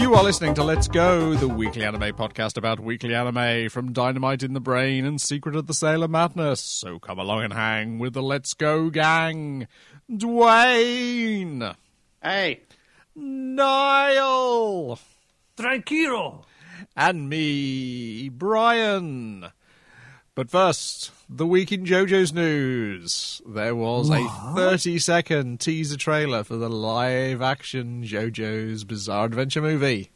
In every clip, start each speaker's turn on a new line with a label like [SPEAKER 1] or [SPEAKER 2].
[SPEAKER 1] You are listening to Let's Go, the weekly anime podcast about weekly anime from Dynamite in the Brain and Secret of the Sailor Madness. So come along and hang with the Let's Go gang. Dwayne.
[SPEAKER 2] Hey.
[SPEAKER 1] Niall.
[SPEAKER 3] Tranquilo.
[SPEAKER 1] And me, Brian. But first, the week in JoJo's news. There was a 30-second teaser trailer for the live-action JoJo's Bizarre Adventure movie.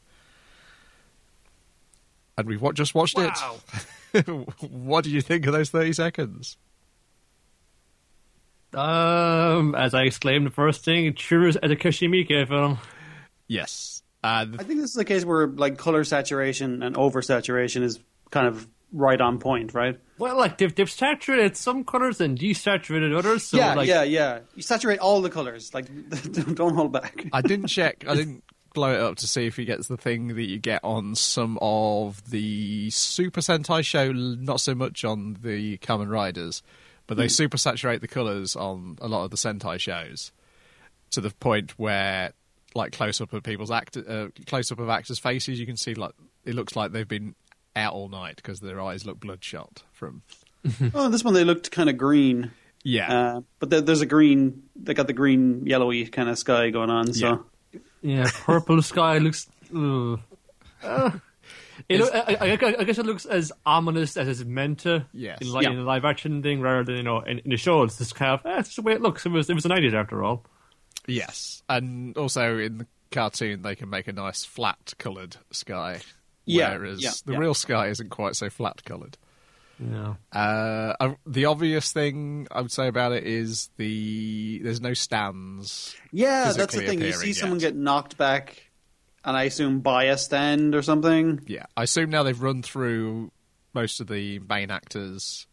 [SPEAKER 1] And we've just watched it. What did you think of those 30 seconds?
[SPEAKER 3] As I exclaimed, the first thing, it sure is a Kishimike film.
[SPEAKER 1] Yes.
[SPEAKER 2] I think this is a case where like color saturation and oversaturation is kind of right on point, right?
[SPEAKER 3] Well, like they've saturated some colors and desaturated others. So
[SPEAKER 2] yeah. You saturate all the colors. Like, don't hold back.
[SPEAKER 1] I didn't check. I didn't blow it up to see if he gets the thing that you get on some of the Super Sentai show, not so much on the Kamen Riders, but they super saturate the colours on a lot of the Sentai shows to the point where, like, close up of actors' faces, you can see like it looks like they've been out all night because their eyes look bloodshot from.
[SPEAKER 2] Oh, this one they looked kind of green.
[SPEAKER 1] Yeah,
[SPEAKER 2] but there's a green. They got the green yellowy kind of sky going on. So
[SPEAKER 3] yeah, purple sky looks. I guess it looks as ominous as it's meant to.
[SPEAKER 1] Yes.
[SPEAKER 3] In a live action thing, rather than in the show. It's just kind of it's just the way it looks. It was an idea after all.
[SPEAKER 1] Yes, and also in the cartoon they can make a nice flat coloured sky.
[SPEAKER 2] Yeah,
[SPEAKER 1] whereas the real sky isn't quite so flat coloured.
[SPEAKER 3] Yeah.
[SPEAKER 1] The obvious thing I would say about it is there's no stands.
[SPEAKER 2] Yeah, that's the thing. You see someone get knocked back, and I assume by a stand or something.
[SPEAKER 1] Yeah, I assume now they've run through most of the main actors'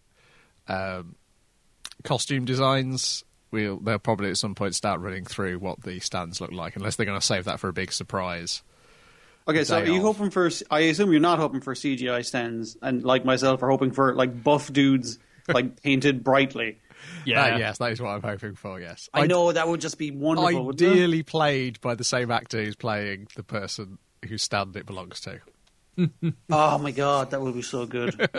[SPEAKER 1] costume designs. They'll probably at some point start running through what the stands look like, unless they're going to save that for a big surprise.
[SPEAKER 2] Okay, so are you hoping for... I assume you're not hoping for CGI stands, and like myself are hoping for like buff dudes like painted brightly.
[SPEAKER 3] Yeah.
[SPEAKER 1] Yes, that is what I'm hoping for, yes.
[SPEAKER 2] I know, that would just be wonderful.
[SPEAKER 1] Ideally played by the same actor who's playing the person whose stand it belongs to.
[SPEAKER 2] Oh my god, that would be so good.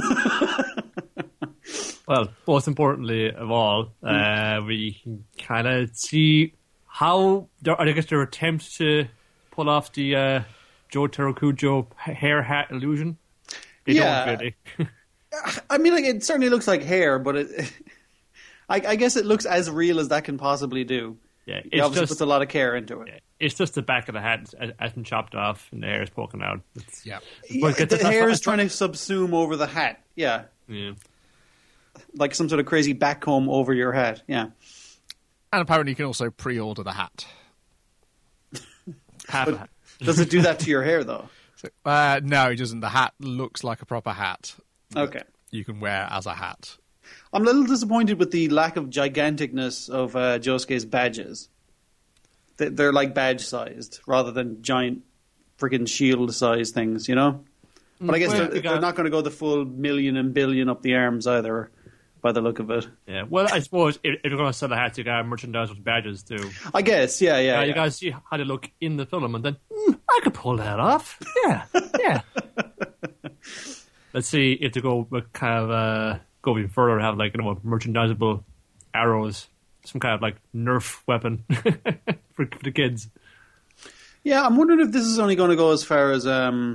[SPEAKER 3] Well, most importantly of all, we can kind of see how I guess their attempts to pull off the Joe Terukujo hair hat illusion. They don't really.
[SPEAKER 2] I mean, like, it certainly looks like hair, but I guess it looks as real as that can possibly do.
[SPEAKER 3] Yeah,
[SPEAKER 2] it obviously puts a lot of care into it.
[SPEAKER 3] It's just the back of the hat has been chopped off and the hair is poking out.
[SPEAKER 2] The hair is trying to subsume over the hat. Yeah. Like some sort of crazy backcomb over your hat. Yeah.
[SPEAKER 1] And apparently you can also pre-order the hat.
[SPEAKER 3] Half a hat.
[SPEAKER 2] Does it do that to your hair, though?
[SPEAKER 1] No, it doesn't. The hat looks like a proper hat.
[SPEAKER 2] Okay.
[SPEAKER 1] You can wear as a hat.
[SPEAKER 2] I'm a little disappointed with the lack of giganticness of Josuke's badges. They're like badge-sized rather than giant freaking shield-sized things, you know? But I guess they're not going to go the full million and billion up the arms either, by the look of it.
[SPEAKER 3] Yeah, well, I suppose if you're going to sell the hats, you got to merchandise with badges too.
[SPEAKER 2] I guess, yeah.
[SPEAKER 3] You got to see how they look in the film, and then I could pull that off. Yeah. Let's see if they go kind of go even further, have like merchandisable arrows, some kind of like Nerf weapon for the kids.
[SPEAKER 2] Yeah, I'm wondering if this is only going to go as far as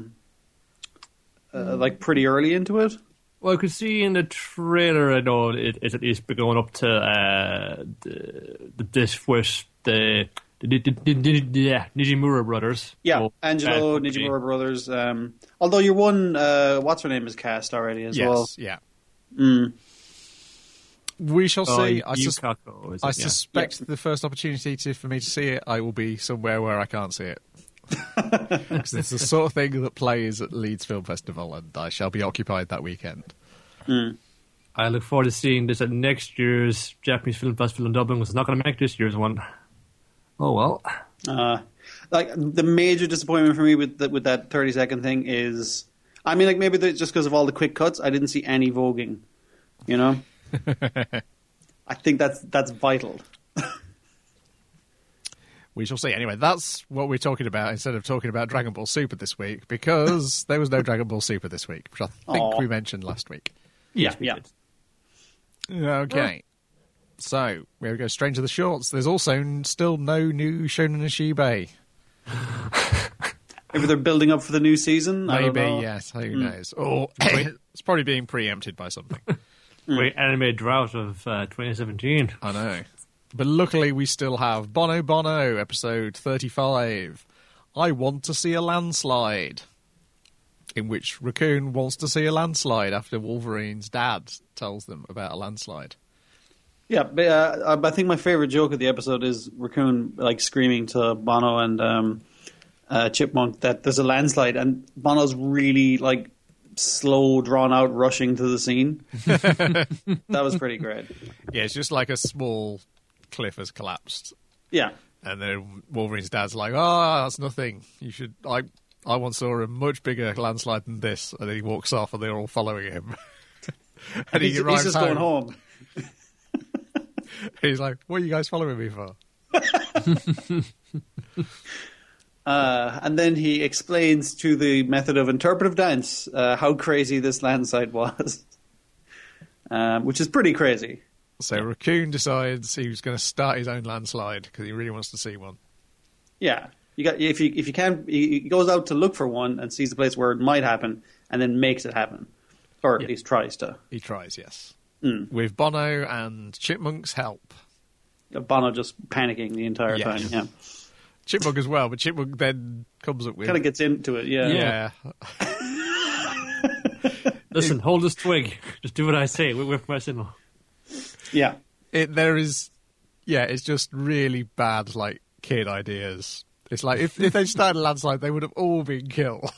[SPEAKER 2] like pretty early into it.
[SPEAKER 3] Well, I could see in the trailer, I know it's at least going up to this with the Nijimura brothers.
[SPEAKER 2] Yeah, Angelo, Nijimura brothers. Although your one, what's her name, is cast already as well.
[SPEAKER 1] Yes, yeah. We shall see. I suspect the first opportunity for me to see it, I will be somewhere where I can't see it. Because it's the sort of thing that plays at Leeds Film Festival, and I shall be occupied that weekend.
[SPEAKER 3] I look forward to seeing this at next year's Japanese Film Festival in Dublin, because it's not going to make this year's one. Oh well.
[SPEAKER 2] Like the major disappointment for me with that 30-second thing is, I mean, like maybe just because of all the quick cuts, I didn't see any voguing. You know, I think that's vital.
[SPEAKER 1] We shall see. Anyway, that's what we're talking about instead of talking about Dragon Ball Super this week, because there was no Dragon Ball Super this week, which I think we mentioned last week.
[SPEAKER 2] Yeah.
[SPEAKER 1] Okay. So, we go straight to the shorts. There's also still no new Shonen Ashibe.
[SPEAKER 2] Maybe they're building up for the new season? I don't
[SPEAKER 1] Maybe,
[SPEAKER 2] know.
[SPEAKER 1] yes. Who knows? Or it's probably being preempted by something.
[SPEAKER 3] Great anime drought of 2017.
[SPEAKER 1] I know. But luckily we still have Bono Bono, episode 35. I want to see a landslide. In which Raccoon wants to see a landslide after Wolverine's dad tells them about a landslide.
[SPEAKER 2] Yeah, but I think my favorite joke of the episode is Raccoon like screaming to Bono and Chipmunk that there's a landslide, and Bono's really like slow, drawn out, rushing to the scene. That was pretty great.
[SPEAKER 1] Yeah, it's just like a small cliff has collapsed.
[SPEAKER 2] Yeah.
[SPEAKER 1] And then Wolverine's dad's like, "Oh, that's nothing. You should. I once saw a much bigger landslide than this." And then he walks off, and they're all following him. And
[SPEAKER 2] He's just going home.
[SPEAKER 1] He's like, "What are you guys following me for?"
[SPEAKER 2] And then he explains to the method of interpretive dance how crazy this landslide was, which is pretty crazy.
[SPEAKER 1] So Raccoon decides he was going to start his own landslide because he really wants to see one.
[SPEAKER 2] Yeah, if you can, he goes out to look for one and sees the place where it might happen, and then makes it happen, or at least tries to.
[SPEAKER 1] He tries, yes, with Bono and Chipmunk's help.
[SPEAKER 2] Bono just panicking the entire time. Yeah,
[SPEAKER 1] Chipmunk as well, but Chipmunk then comes up with
[SPEAKER 2] kind of gets into it.
[SPEAKER 1] Yeah.
[SPEAKER 3] Listen, hold this twig. Just do what I say. With my signal.
[SPEAKER 2] Yeah.
[SPEAKER 1] It's just really bad, like, kid ideas. It's like, if they started a landslide, they would have all been killed.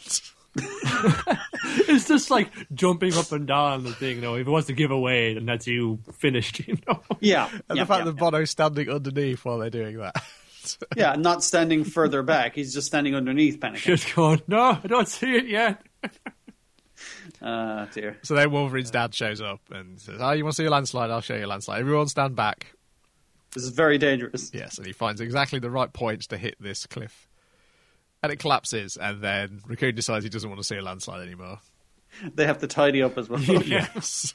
[SPEAKER 3] It's just like jumping up and down the thing, If it wants to give away, then that's you finished,
[SPEAKER 2] Yeah.
[SPEAKER 1] And the fact that Bono's standing underneath while they're doing that.
[SPEAKER 2] Yeah, not standing further back. He's just standing underneath, panicking.
[SPEAKER 3] Just going, no, I don't see it yet.
[SPEAKER 2] Dear.
[SPEAKER 1] So then Wolverine's dad shows up and says, "Oh, you want to see a landslide? I'll show you a landslide. Everyone stand back."
[SPEAKER 2] This is very dangerous.
[SPEAKER 1] Yes, and he finds exactly the right point to hit this cliff. And it collapses, and then Raccoon decides he doesn't want to see a landslide anymore.
[SPEAKER 2] They have to tidy up as well.
[SPEAKER 1] Yes.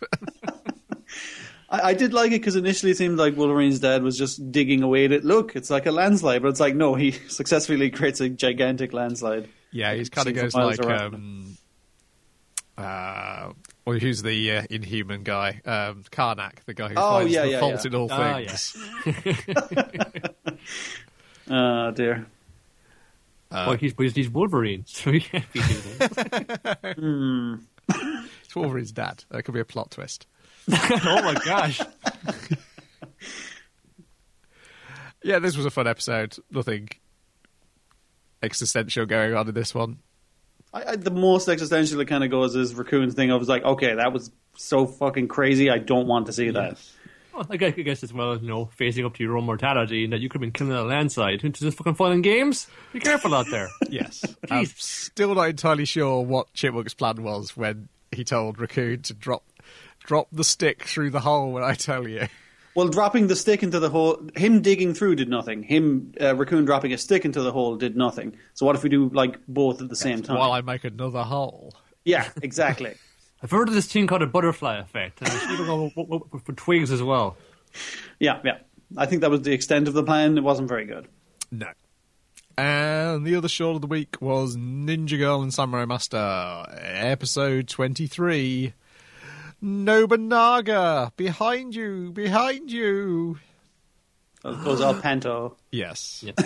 [SPEAKER 2] I did like it because initially it seemed like Wolverine's dad was just digging away at it. Look, it's like a landslide, but it's like, no, he successfully creates a gigantic landslide.
[SPEAKER 1] Yeah, he kind of goes like, who's the Inhuman guy? Karnak, the guy who finds the fault in all things.
[SPEAKER 2] Oh, dear.
[SPEAKER 3] Well, he's Wolverine, so he can't be doing that.
[SPEAKER 1] It's Wolverine's dad. That could be a plot twist.
[SPEAKER 3] Oh my gosh.
[SPEAKER 1] Yeah, this was a fun episode. Nothing existential going on in this one.
[SPEAKER 2] The most existential it kind of goes is Raccoon's thing. I was like, okay, that was so fucking crazy. I don't want to see that.
[SPEAKER 3] Well, I guess as well as, facing up to your own mortality and that you could have been killing a landslide. Into this fucking fun and games? Be careful out there.
[SPEAKER 1] Yes. I'm still not entirely sure what Chipmunk's plan was when he told Raccoon to drop the stick through the hole when I tell you.
[SPEAKER 2] Well, dropping the stick into the hole, him digging through did nothing. Raccoon dropping a stick into the hole did nothing. So what if we do like both at the same time?
[SPEAKER 1] While I make another hole.
[SPEAKER 2] Yeah, exactly.
[SPEAKER 3] I've heard of this thing called a butterfly effect, and it's even going for twigs as well.
[SPEAKER 2] Yeah. I think that was the extent of the plan. It wasn't very good.
[SPEAKER 1] No. And the other short of the week was Ninja Girl and Samurai Master, episode 23. Nobunaga, behind you.
[SPEAKER 2] That goes all panto.
[SPEAKER 1] Yes.
[SPEAKER 3] Yep.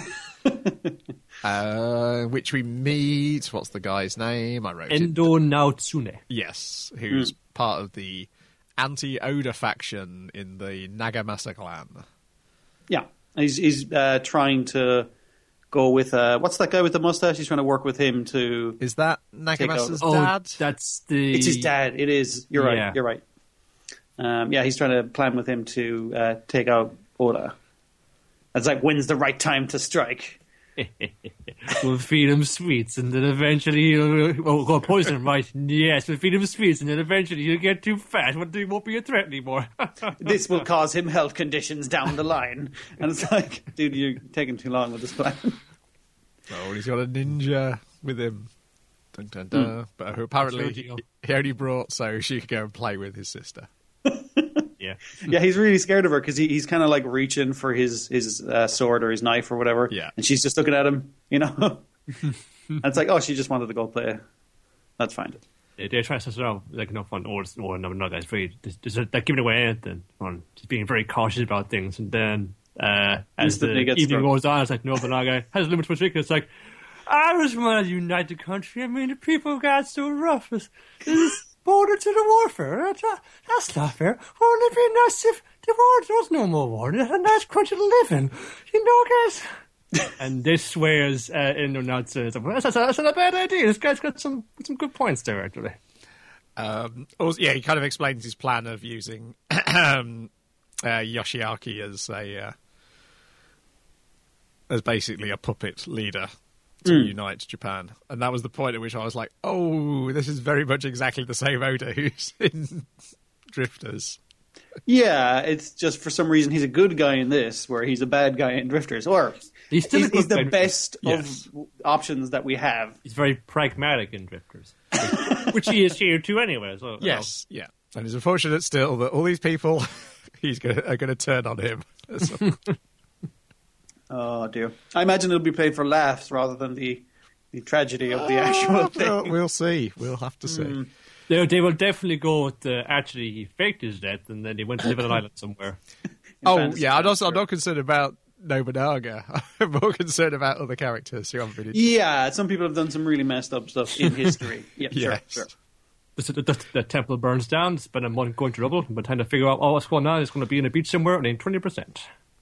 [SPEAKER 1] Which we meet. What's the guy's name? I wrote
[SPEAKER 3] Endo Naotsune.
[SPEAKER 1] Yes, who's part of the anti-Oda faction in the Nagamasa clan.
[SPEAKER 2] Yeah, he's trying to go with what's that guy with the mustache? He's trying to work with him to.
[SPEAKER 1] Is that Nagamasa's
[SPEAKER 3] Oh,
[SPEAKER 1] dad?
[SPEAKER 3] that's
[SPEAKER 2] It's his dad. It is. You're right.
[SPEAKER 3] Yeah.
[SPEAKER 2] You're right. He's trying to plan with him to take out Oda. It's like, when's the right time to strike?
[SPEAKER 3] We'll feed him sweets, and then eventually he'll go poison him, right? Yes, we'll feed him sweets, and then eventually he'll get too fat, but he won't be a threat anymore.
[SPEAKER 2] This will cause him health conditions down the line. And it's like, dude, you're taking too long with this plan.
[SPEAKER 1] Oh, he's got a ninja with him. Dun, dun, dun. But who apparently he only brought so she could go and play with his sister.
[SPEAKER 3] Yeah.
[SPEAKER 2] Yeah, he's really scared of her because he's kind of like reaching for his sword or his knife or whatever.
[SPEAKER 1] Yeah.
[SPEAKER 2] And she's just looking at him, you know? And it's like, oh, she just wanted to go play. That's fine.
[SPEAKER 3] They're trying to sort of like no fun or no guys very they're giving away anything on just being very cautious about things, and then as the evening goes on, it's like Nobunaga has limits for trick. It's like, I just want to unite the country. I mean, the people got so rough. This is border to the warfare. That's not fair. Wouldn't it be nice if the war there was no more war? And a nice country to live in, you know, guys. And this swears in or not says that's not a bad idea. This guy's got some good points there, actually.
[SPEAKER 1] Also, yeah, he kind of explains his plan of using Yoshiaki as basically a puppet leader to unite Japan. And that was the point at which I was like, oh, this is very much exactly the same Oda who's in Drifters.
[SPEAKER 2] Yeah, it's just for some reason he's a good guy in this, where he's a bad guy in Drifters. Or he's the best of options that we have.
[SPEAKER 3] He's very pragmatic in Drifters, which he is here too anyway. So,
[SPEAKER 1] yes, yeah. And it's unfortunate still that all these people are going to turn on him.
[SPEAKER 2] Oh, dear. I imagine it'll be played for laughs rather than the tragedy of the actual thing.
[SPEAKER 1] We'll see. We'll have to see.
[SPEAKER 3] They will definitely go with actually he faked his death and then he went to live on an island somewhere.
[SPEAKER 1] I'm not concerned about Nobunaga. I'm more concerned about other characters who haven't been.
[SPEAKER 2] Yeah, some people have done some really messed up stuff in history. Yeah,
[SPEAKER 1] yes.
[SPEAKER 2] Sure.
[SPEAKER 3] The temple burns down. Spend a month going to rubble, and by the time to figure out what's going on, it's going to be in a beach somewhere and in 20%.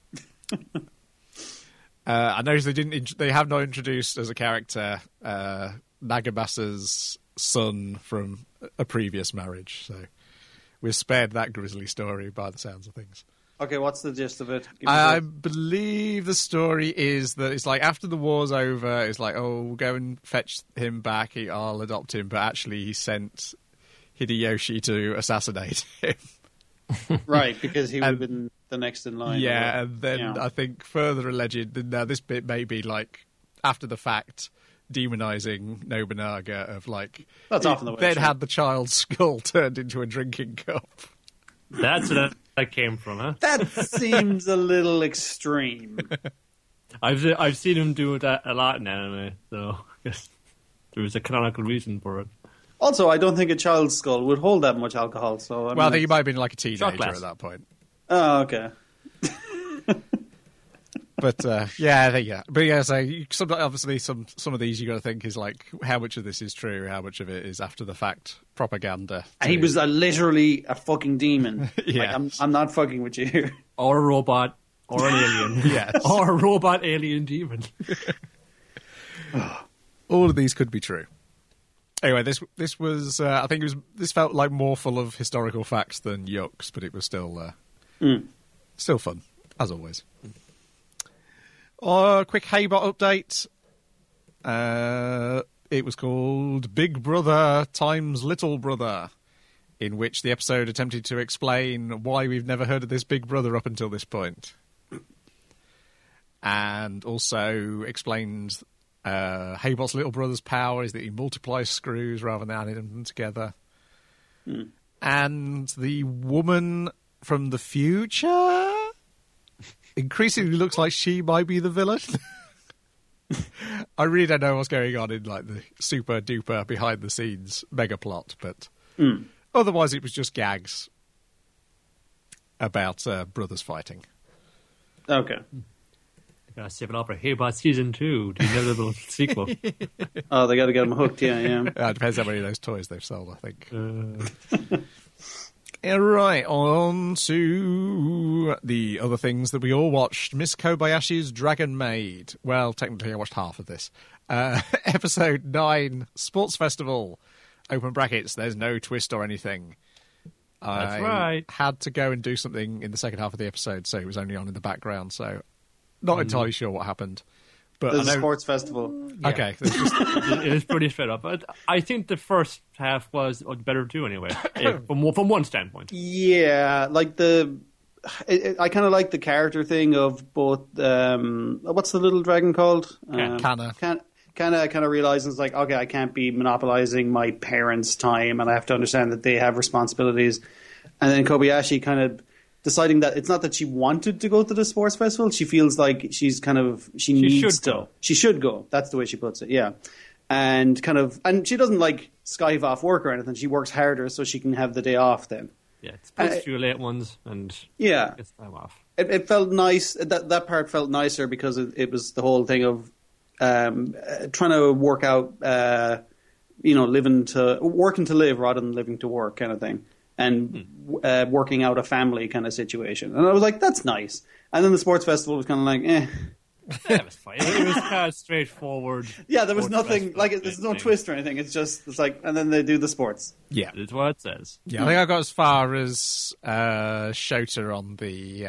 [SPEAKER 1] I noticed they have not introduced as a character Nagabasa's son from a previous marriage, so we're spared that grisly story by the sounds of things.
[SPEAKER 2] Okay, what's the gist of it?
[SPEAKER 1] I believe the story is that it's like after the war's over, it's like, oh, we'll go and fetch him back, I'll adopt him, but actually he sent Hideyoshi to assassinate him.
[SPEAKER 2] Right, because he would have been the next in line.
[SPEAKER 1] Yeah, and then I think further alleged that now this bit may be like after the fact demonizing Nobunaga of like
[SPEAKER 2] that's often the way.
[SPEAKER 1] Then had the child's skull turned into a drinking cup.
[SPEAKER 3] That's where that came from, huh?
[SPEAKER 2] That seems a little extreme.
[SPEAKER 3] I've seen him do that a lot in anime, so I guess there was a canonical reason for it.
[SPEAKER 2] Also, I don't think a child's skull would hold that much alcohol. So
[SPEAKER 1] I think he might have been like a teenager at that point.
[SPEAKER 2] Oh, okay.
[SPEAKER 1] But so obviously some of these you got to think is like how much of this is true, how much of it is after the fact propaganda.
[SPEAKER 2] He was literally a fucking demon.
[SPEAKER 1] Yeah,
[SPEAKER 2] like, I'm not fucking with you.
[SPEAKER 3] Or a robot, or an alien.
[SPEAKER 1] Yes,
[SPEAKER 3] or a robot alien demon.
[SPEAKER 1] All of these could be true. Anyway, this was I think this felt like more full of historical facts than Yuks, but it was still fun as always. Quick Haybot update. It was called Big Brother times Little Brother, in which the episode attempted to explain why we've never heard of this Big Brother up until this point. And also explains Haybot's little brother's power is that he multiplies screws rather than adding them together. And the woman from the future increasingly looks like she might be the villain. I really don't know what's going on in like the super duper behind the scenes mega plot, but otherwise it was just gags about brothers fighting.
[SPEAKER 2] Okay.
[SPEAKER 3] Save it up for Haybot Season 2, the inevitable sequel.
[SPEAKER 2] Oh, they got to get them hooked, yeah.
[SPEAKER 1] It depends how many of those toys they've sold, I think. Right, on to the other things that we all watched. Miss Kobayashi's Dragon Maid. Well, technically I watched half of this. Episode 9, Sports Festival. Open brackets, there's no twist or anything.
[SPEAKER 3] That's right.
[SPEAKER 1] Had to go and do something in the second half of the episode, so it was only on in the background, so not entirely sure what happened. But
[SPEAKER 2] There's
[SPEAKER 1] I
[SPEAKER 2] a
[SPEAKER 1] know-
[SPEAKER 2] sports festival.
[SPEAKER 3] Yeah.
[SPEAKER 1] Okay, there's just-
[SPEAKER 3] It is pretty straight up. But I think the first half was better too, anyway, from one standpoint.
[SPEAKER 2] Yeah, like I kind of like the character thing of both. What's the little dragon called?
[SPEAKER 1] Kana.
[SPEAKER 2] Kind of realizing it's like, okay, I can't be monopolizing my parents' time, and I have to understand that they have responsibilities. And then Kobayashi kind of deciding that it's not that she wanted to go to the sports festival. She feels like she needs
[SPEAKER 3] should
[SPEAKER 2] to.
[SPEAKER 3] go.
[SPEAKER 2] She should go. That's the way she puts it. Yeah, and she doesn't like skive off work or anything. She works harder so she can have the day off then.
[SPEAKER 3] Yeah, it's supposed to late ones and
[SPEAKER 2] Yeah,
[SPEAKER 3] gets time off.
[SPEAKER 2] it felt nice. That part felt nicer because it was the whole thing of trying to work out, working to live rather than living to work kind of thing, and working out a family kind of situation. And I was like, that's nice. And then the sports festival was kind of like, eh.
[SPEAKER 3] Yeah, it was fine. It was kind of straightforward.
[SPEAKER 2] Yeah, there was
[SPEAKER 3] sports
[SPEAKER 2] nothing
[SPEAKER 3] festival
[SPEAKER 2] like there's no
[SPEAKER 3] thing.
[SPEAKER 2] twist or anything. It's like, and then they do the sports.
[SPEAKER 1] yeah.
[SPEAKER 3] It's what it says.
[SPEAKER 1] Yeah, I think I got as far as Shota on the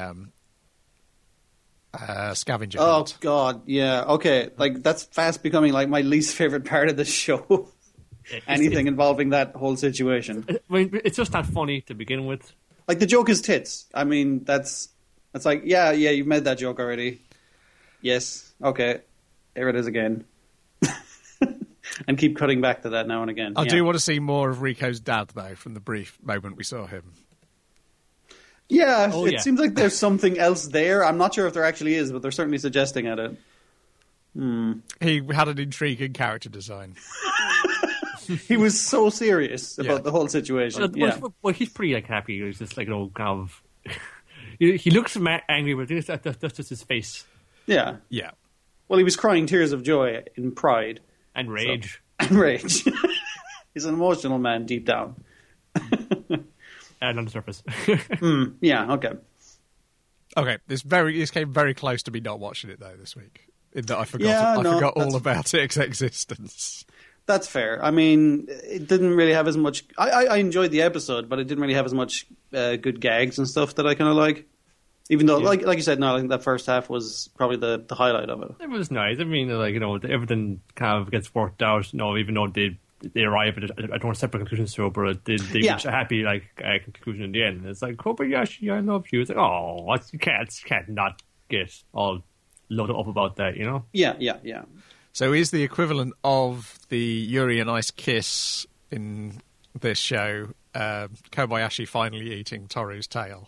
[SPEAKER 1] scavenger
[SPEAKER 2] Oh
[SPEAKER 1] hunt.
[SPEAKER 2] God, yeah, okay. Like that's fast becoming like my least favorite part of the show. Anything involving that whole situation.
[SPEAKER 3] I mean, it's just not funny to begin with.
[SPEAKER 2] Like the joke is tits. I mean, that's like, yeah, you've made that joke already. Yes, okay, here it is again. And keep cutting back to that now and again.
[SPEAKER 1] I
[SPEAKER 2] Yeah.
[SPEAKER 1] do want to see more of Rico's dad, though, from the brief moment we saw him.
[SPEAKER 2] Yeah,
[SPEAKER 3] Oh,
[SPEAKER 2] it
[SPEAKER 3] yeah.
[SPEAKER 2] seems like there's something else there. I'm not sure if there actually is, but they're certainly suggesting at it.
[SPEAKER 1] He had an intriguing character design.
[SPEAKER 2] He was so serious
[SPEAKER 1] Yeah.
[SPEAKER 2] about the whole situation. Yeah.
[SPEAKER 3] Well, he's pretty happy. He's just like kind of. He looks angry, but that's just his face
[SPEAKER 2] Yeah.
[SPEAKER 1] Yeah.
[SPEAKER 2] Well, he was crying tears of joy in pride
[SPEAKER 3] and rage.
[SPEAKER 2] and rage. He's an emotional man deep down.
[SPEAKER 3] And on the surface.
[SPEAKER 2] Yeah, okay.
[SPEAKER 1] Okay, this came very close to me not watching it, though, this week. In that I forgot,
[SPEAKER 2] Yeah,
[SPEAKER 1] I
[SPEAKER 2] no,
[SPEAKER 1] forgot all
[SPEAKER 2] that's-
[SPEAKER 1] about its existence.
[SPEAKER 2] That's fair. I mean, it didn't really have as much. I enjoyed the episode, but it didn't really have as much good gags and stuff that I kind of like. Even though, like you said, no, I think that first half was probably the highlight of it.
[SPEAKER 3] It was nice. I mean, like, everything kind of gets worked out. Even though they arrive at I don't want to separate conclusions to it, but they reach a happy conclusion in the end. It's like, Kobayashi, I love you. It's like, oh, you can't not get all loaded up about that, you know?
[SPEAKER 2] Yeah.
[SPEAKER 1] So is the equivalent of the Yuri and Ice kiss in this show Kobayashi finally eating Toru's tail?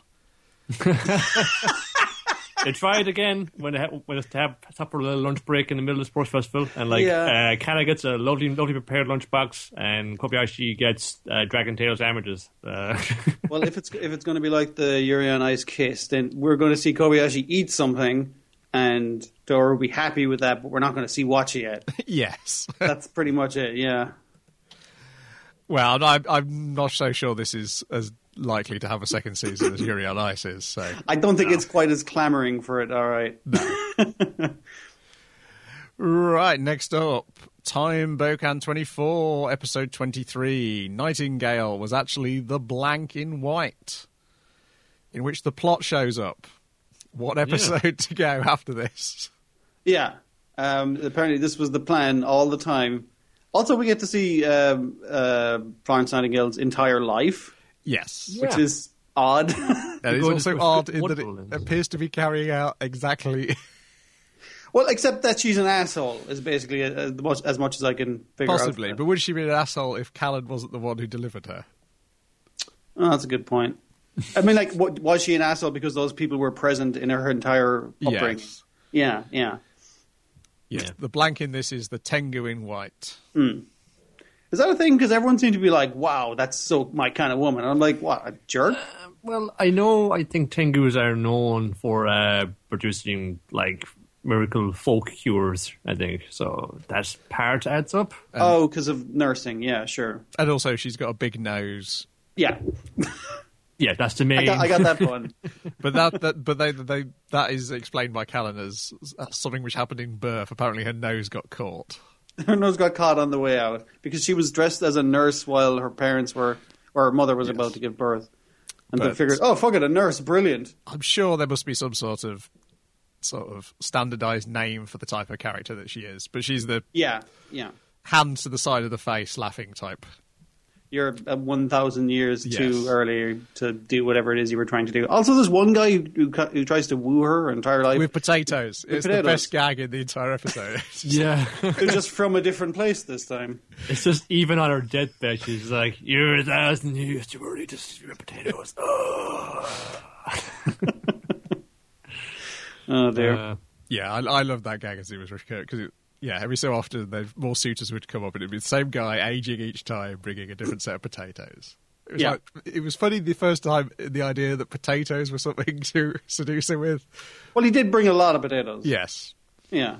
[SPEAKER 3] They tried again when it's to have a little lunch break in the middle of the sports festival, and Kana gets a lovely prepared lunchbox, and Kobayashi gets Dragon Tail sandwiches.
[SPEAKER 2] Well, if it's going to be like the Yuri on Ice kiss, then we're going to see Kobayashi eat something, and Toru will be happy with that, but we're not going to see Wachi yet.
[SPEAKER 1] Yes.
[SPEAKER 2] That's pretty much it. Yeah.
[SPEAKER 1] Well, I'm not so sure this is as likely to have a second season as Yuri on Ice is. So
[SPEAKER 2] I don't think it's quite as clamoring for it. All right.
[SPEAKER 1] Right, next up, Time Bokan 24, episode 23. Nightingale was actually the blank in white, in which the plot shows up. What episode to go after this?
[SPEAKER 2] Yeah. Apparently, this was the plan all the time. Also, we get to see Florence Nightingale's entire life,
[SPEAKER 1] Yes.
[SPEAKER 2] which is odd.
[SPEAKER 1] That is
[SPEAKER 3] Going
[SPEAKER 1] also
[SPEAKER 3] to-
[SPEAKER 1] odd in that
[SPEAKER 3] wonderful,
[SPEAKER 1] it
[SPEAKER 3] then.
[SPEAKER 1] appears to be carrying out exactly...
[SPEAKER 2] Well, except that she's an asshole is basically as much as I can figure
[SPEAKER 1] Possibly,
[SPEAKER 2] out.
[SPEAKER 1] but would she be an asshole if Callan wasn't the one who delivered her?
[SPEAKER 2] Oh, that's a good point. I mean, like, was she an asshole because those people were present in her entire upbringing?
[SPEAKER 1] Yes.
[SPEAKER 2] Yeah.
[SPEAKER 1] Yes,
[SPEAKER 3] Yeah.
[SPEAKER 1] the blank in this is the Tengu in white.
[SPEAKER 2] Is that a thing? Because everyone seemed to be like, wow, that's so my kind of woman. And I'm like, what, a jerk?
[SPEAKER 3] Well, I think Tengus are known for producing, like, miracle folk cures, I think. So that part adds up.
[SPEAKER 2] Oh, because of nursing. Yeah, sure.
[SPEAKER 1] And also, she's got a big nose.
[SPEAKER 2] Yeah,
[SPEAKER 3] Yeah, that's the main.
[SPEAKER 2] I got that one.
[SPEAKER 1] But that is explained by Callan as something which happened in birth. Apparently, her nose got caught.
[SPEAKER 2] Her nose got caught on the way out because she was dressed as a nurse while her parents were, or her mother was about to give birth. And they
[SPEAKER 1] But-
[SPEAKER 2] figured, oh, fuck it, a nurse, brilliant.
[SPEAKER 1] I'm sure there must be some sort of sort of standardized name for the type of character that she is. But she's the
[SPEAKER 2] Yeah.
[SPEAKER 1] hand to the side of the face laughing type.
[SPEAKER 2] You're 1,000 years
[SPEAKER 1] Yes.
[SPEAKER 2] too early to do whatever it is you were trying to do. Also, there's one guy who tries to woo her entire life.
[SPEAKER 1] With potatoes. It's the
[SPEAKER 2] potatoes.
[SPEAKER 1] best gag in the entire episode.
[SPEAKER 3] Yeah.
[SPEAKER 2] Who's just from a different place this time.
[SPEAKER 3] It's just even on her deathbed, she's like, "You're 1,000 years too early to stew potatoes." Oh.
[SPEAKER 2] Oh, dear.
[SPEAKER 1] Yeah, I love that gag as it was recurring because every so often more suitors would come up and it'd be the same guy aging each time, bringing a different set of potatoes. It was it was funny the first time, the idea that potatoes were something to seduce her with.
[SPEAKER 2] Well, he did bring a lot of potatoes.
[SPEAKER 1] Yes.
[SPEAKER 2] Yeah.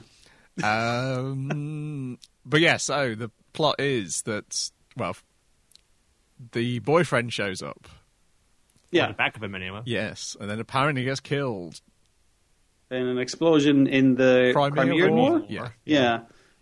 [SPEAKER 1] But yeah, so the plot is that, well, the boyfriend shows up.
[SPEAKER 2] Yeah.
[SPEAKER 3] The back of him anyway.
[SPEAKER 1] Yes, and then apparently gets killed.
[SPEAKER 2] In an explosion in the Crimean War?
[SPEAKER 1] Yeah.
[SPEAKER 2] Yeah.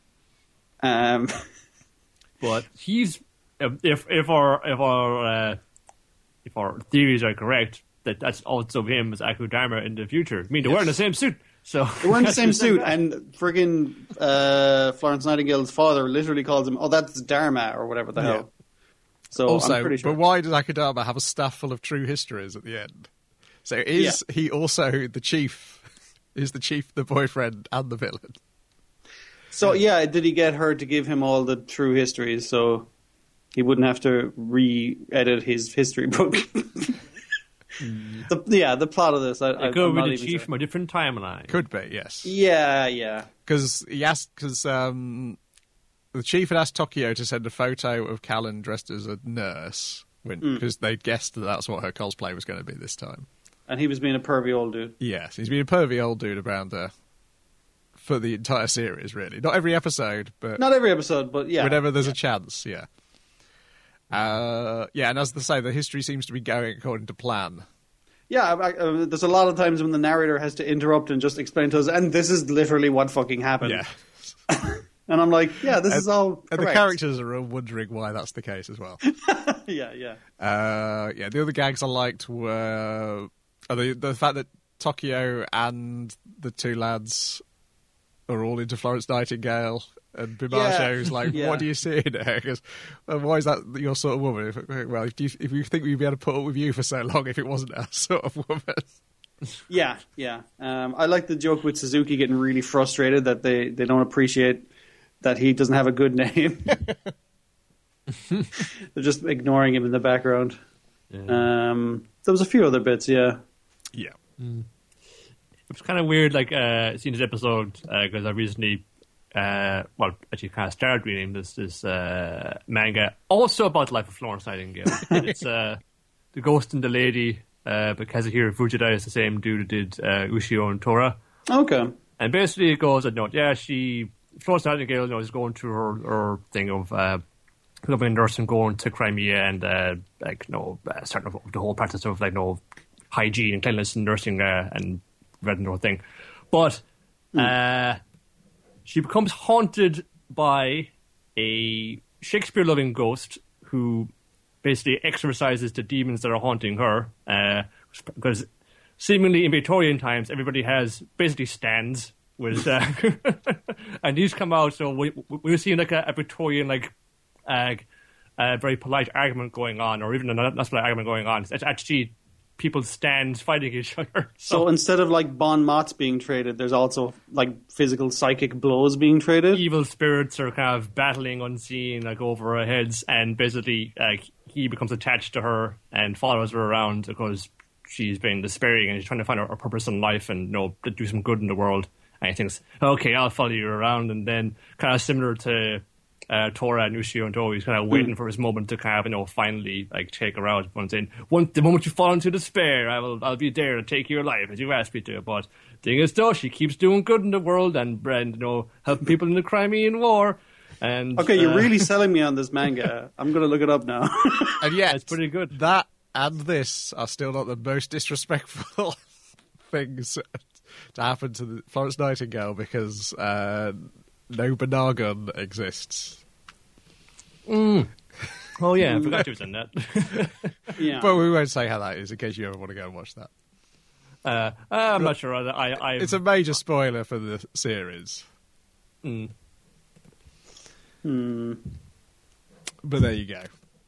[SPEAKER 3] But he's if our theories are correct, that's also him as Aku Dharma in the future. I mean, they're wearing the same suit, so
[SPEAKER 2] They were in the same suit, and friggin' Florence Nightingale's father literally calls him, "Oh, that's Dharma," or whatever the hell. So
[SPEAKER 1] Also,
[SPEAKER 2] I'm pretty sure.
[SPEAKER 1] but why does Akudama have a staff full of true histories at the end? So is he also the chief? Is the chief the boyfriend and the villain?
[SPEAKER 2] So yeah, did he get her to give him all the true histories so he wouldn't have to re-edit his history book? The plot of this.
[SPEAKER 3] it
[SPEAKER 2] I'm
[SPEAKER 3] could
[SPEAKER 2] not
[SPEAKER 3] be the
[SPEAKER 2] even
[SPEAKER 3] chief
[SPEAKER 2] sure.
[SPEAKER 3] from a different timeline.
[SPEAKER 1] Could be, yes.
[SPEAKER 2] Yeah.
[SPEAKER 1] Because the chief had asked Tokyo to send a photo of Callan dressed as a nurse because they'd guessed that that's what her cosplay was going to be this time.
[SPEAKER 2] And he was being a pervy old dude.
[SPEAKER 1] Yes, he's been a pervy old dude around her for the entire series, really. Not every episode, but
[SPEAKER 2] Not every episode, but yeah.
[SPEAKER 1] whenever there's a chance, yeah. And as they say, the history seems to be going according to plan.
[SPEAKER 2] Yeah, there's a lot of times when the narrator has to interrupt and just explain to us, and this is literally what fucking happened.
[SPEAKER 1] Yeah.
[SPEAKER 2] And I'm like, yeah, this is all
[SPEAKER 1] And the
[SPEAKER 2] correct.
[SPEAKER 1] characters are all wondering why that's the case as well.
[SPEAKER 2] Yeah.
[SPEAKER 1] The other gags I liked were the fact that Tokyo and the two lads are all into Florence Nightingale, and Bimasho's like,
[SPEAKER 2] Yeah.
[SPEAKER 1] what do you see in her? Because, why is that your sort of woman? Well, if you think we'd be able to put up with you for so long if it wasn't our sort of woman.
[SPEAKER 2] Yeah. I like the joke with Suzuki getting really frustrated that they don't appreciate that he doesn't have a good name. They're just ignoring him in the background.
[SPEAKER 3] Yeah.
[SPEAKER 2] There was a few other bits, yeah.
[SPEAKER 1] Yeah.
[SPEAKER 3] It was kind of weird, like seeing this episode because I recently, actually, kind of started reading this manga, also about the life of Florence Nightingale. It's The Ghost and the Lady, by Kazuhiro Fujita. Is the same dude who did Ushio and Tora.
[SPEAKER 2] Okay.
[SPEAKER 3] And basically, it goes that Florence Nightingale, is going through her thing of becoming a nurse and going to Crimea and starting the whole practice of hygiene and cleanliness and nursing and the whole thing. But she becomes haunted by a Shakespeare-loving ghost who basically exorcises the demons that are haunting her. Because seemingly in Victorian times, everybody has basically stands with, and these come out. So we're seeing like a Victorian very polite argument going on, or even a not polite argument going on. It's actually people stand fighting each other.
[SPEAKER 2] So instead of bon mots being traded, there's also physical psychic blows being traded.
[SPEAKER 3] Evil spirits are kind of battling unseen, over our heads, and basically, he becomes attached to her and follows her around because she's been despairing and she's trying to find her purpose in life and do some good in the world. And he thinks, okay, I'll follow you around, and then kind of similar to Tora and Ushio and Toei, he's kind of waiting for his moment to kind of finally take her out. One saying, the moment you fall into despair, I'll be there to take your life as you asked me to. But the thing is, though, she keeps doing good in the world and helping people in the Crimean War. And
[SPEAKER 2] okay, you're really selling me on this manga. I'm going to look it up now.
[SPEAKER 1] And yet,
[SPEAKER 3] it's pretty good.
[SPEAKER 1] That and this are still not the most disrespectful things to happen to the Florence Nightingale because Nobunaga exists.
[SPEAKER 3] Oh yeah, I forgot she was in that.
[SPEAKER 2] Yeah.
[SPEAKER 1] But we won't say how that is in case you ever want to go and watch that.
[SPEAKER 3] I'm not sure.
[SPEAKER 1] It's a major spoiler for the series. But there you go.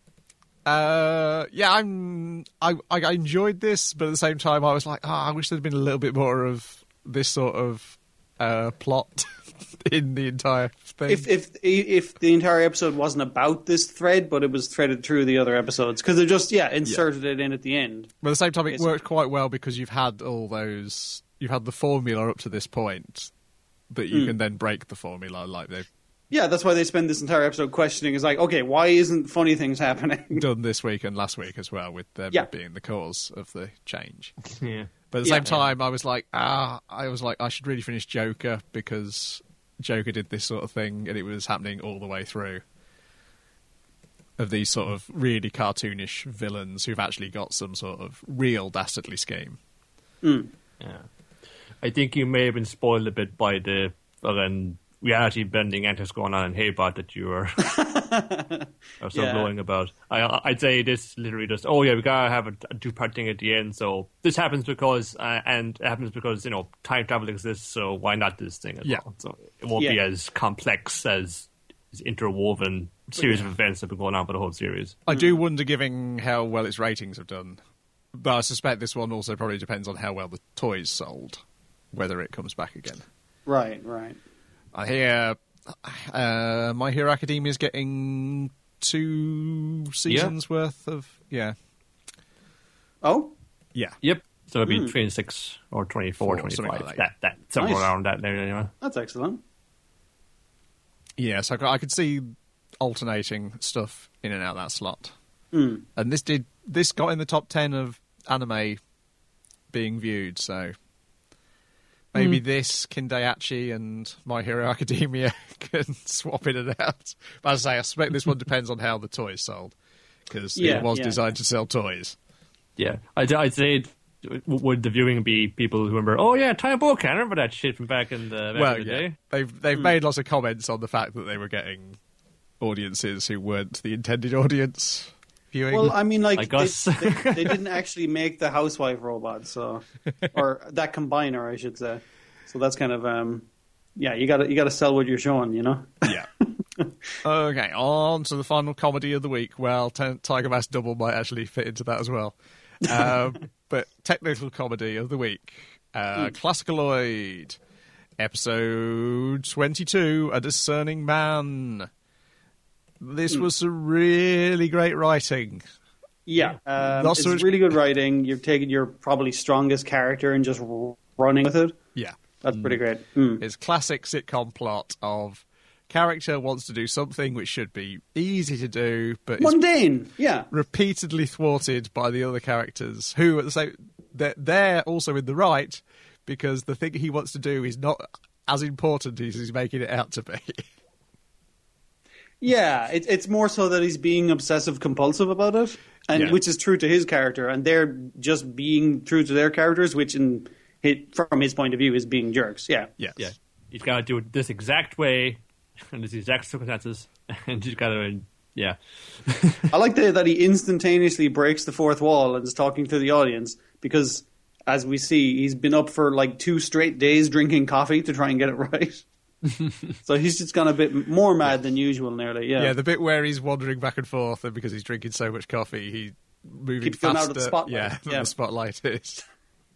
[SPEAKER 1] Yeah, I enjoyed this, but at the same time, I was like, I wish there'd been a little bit more of this sort of plot in the entire thing.
[SPEAKER 2] If the entire episode wasn't about this thread, but it was threaded through the other episodes, because they just inserted it in at the end.
[SPEAKER 1] But at the same time, it worked quite well because you've had you've had the formula up to this point, but you can then break the formula like they've.
[SPEAKER 2] Yeah, that's why they spend this entire episode questioning. Is like, okay, why isn't funny things happening?
[SPEAKER 1] Done this week and last week as well, with them being the cause of the change.
[SPEAKER 3] Yeah.
[SPEAKER 1] But at the same time, I was like, I should really finish Joker because Joker did this sort of thing and it was happening all the way through. Of these sort of really cartoonish villains who've actually got some sort of real dastardly scheme.
[SPEAKER 3] Yeah. I think you may have been spoiled a bit by the reality bending antics going on in Haybot that you are so glowing about. I'd say this literally just, we gotta have a two-part thing at the end. So this happens because, and it happens because, time travel exists, so why not this thing as well? So it won't be as complex as this interwoven series of events that have been going on for the whole series.
[SPEAKER 1] I do wonder, given how well its ratings have done, but I suspect this one also probably depends on how well the toys sold, whether it comes back again.
[SPEAKER 2] Right.
[SPEAKER 1] I hear My Hero Academia is getting 2 seasons worth of... Yeah.
[SPEAKER 2] Oh?
[SPEAKER 1] Yeah.
[SPEAKER 3] Yep. So it'll be 26 or 24, 25. Like that somewhere around that there anyway.
[SPEAKER 2] That's excellent.
[SPEAKER 1] Yeah, so I could see alternating stuff in and out that slot.
[SPEAKER 2] Mm.
[SPEAKER 1] And this got in the top 10 of anime being viewed, so... Maybe this, Kindaiachi, and My Hero Academia can swap in and out. But as I say, I suspect this one depends on how the toys sold. Because it was designed to sell toys.
[SPEAKER 3] Yeah. I'd say, would the viewing be people who remember, Time Book, I remember that shit from back in the day.
[SPEAKER 1] They've made lots of comments on the fact that they were getting audiences who weren't the intended audience viewing.
[SPEAKER 2] Well, I mean,
[SPEAKER 3] I guess.
[SPEAKER 2] they didn't actually make the housewife robot, or that combiner, I should say. So that's kind of, you gotta sell what you're showing,
[SPEAKER 1] Yeah. Okay, on to the final comedy of the week. Well, Tiger Mask Double might actually fit into that as well. But technical comedy of the week. Classicaloid, episode 22, A Discerning Man. This was some really great writing.
[SPEAKER 2] Yeah, it's really good writing. You've taken your probably strongest character and just running with it.
[SPEAKER 1] Yeah.
[SPEAKER 2] That's pretty great.
[SPEAKER 1] It's classic sitcom plot of character wants to do something which should be easy to do, but
[SPEAKER 2] mundane. Yeah,
[SPEAKER 1] repeatedly thwarted by the other characters who, at the same, they're also in the right because the thing he wants to do is not as important as he's making it out to be.
[SPEAKER 2] Yeah, it's more so that he's being obsessive compulsive about it, and which is true to his character, and they're just being true to their characters, which from his point of view is being jerks. Yeah.
[SPEAKER 1] Yes.
[SPEAKER 3] Yeah. He's got to do it this exact way, and this exact circumstances, and he's got to,
[SPEAKER 2] I like that he instantaneously breaks the fourth wall and is talking to the audience because, as we see, he's been up for like 2 straight days drinking coffee to try and get it right. So he's just gone a bit more mad than usual, nearly. Yeah,
[SPEAKER 1] the bit where he's wandering back and forth, and because he's drinking so much coffee, he's moving
[SPEAKER 2] keeps
[SPEAKER 1] faster.
[SPEAKER 2] going out of the spotlight.
[SPEAKER 1] Than the spotlight is.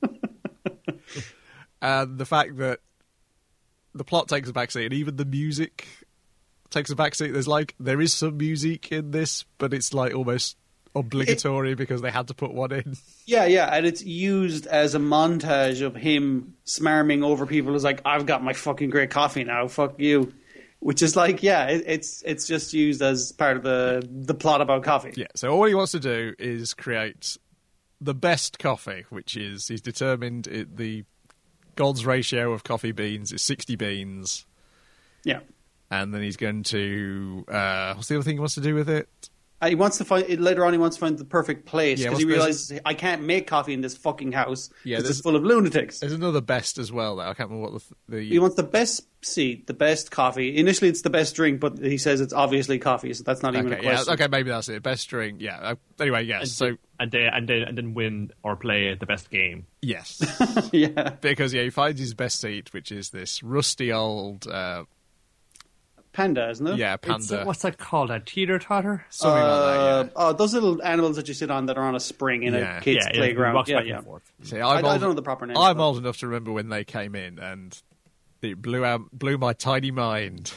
[SPEAKER 1] And the fact that the plot takes a backseat, and even the music takes a backseat. There is some music in this, but it's like almost obligatory because they had to put one in.
[SPEAKER 2] Yeah, and it's used as a montage of him smarming over people who's like, I've got my fucking great coffee now, fuck you. Which is like, it's just used as part of the plot about coffee.
[SPEAKER 1] Yeah, so all he wants to do is create the best coffee, which is, he's determined the God's ratio of coffee beans is 60 beans.
[SPEAKER 2] Yeah.
[SPEAKER 1] And then he's going to, what's the other thing he wants to do with it?
[SPEAKER 2] He wants to find later on. He wants to find the perfect place
[SPEAKER 1] Yeah,
[SPEAKER 2] because he
[SPEAKER 1] what's-
[SPEAKER 2] realizes I can't make coffee in this fucking house.
[SPEAKER 1] Yeah,
[SPEAKER 2] because
[SPEAKER 1] there's-
[SPEAKER 2] it's full of lunatics.
[SPEAKER 1] There's another best as well, though. I can't remember what
[SPEAKER 2] He wants the best seat, the best coffee. Initially, it's the best drink, but he says it's obviously coffee, so that's not even a
[SPEAKER 1] Okay, yeah,
[SPEAKER 2] question.
[SPEAKER 1] okay, maybe that's it. Best drink, yeah. Anyway, yes. So
[SPEAKER 3] and then win or play the best game.
[SPEAKER 1] yes,
[SPEAKER 2] Yeah,
[SPEAKER 1] because he finds his best seat, which is this rusty old,
[SPEAKER 2] panda, isn't it?
[SPEAKER 1] yeah,
[SPEAKER 3] It's,
[SPEAKER 1] panda,
[SPEAKER 3] what's that called? A teeter-totter?
[SPEAKER 1] something like that. Yeah.
[SPEAKER 2] Oh, those little animals that you sit on that are on a spring in
[SPEAKER 1] Yeah.
[SPEAKER 2] a kid's
[SPEAKER 3] Yeah,
[SPEAKER 2] playground.
[SPEAKER 3] Walks
[SPEAKER 2] Yeah,
[SPEAKER 3] back
[SPEAKER 2] yeah.
[SPEAKER 3] and forth.
[SPEAKER 1] See,
[SPEAKER 2] I
[SPEAKER 1] I'm
[SPEAKER 2] don't
[SPEAKER 1] old,
[SPEAKER 2] know the proper name.
[SPEAKER 1] I'm old enough to remember when they came in, and it blew my tiny mind.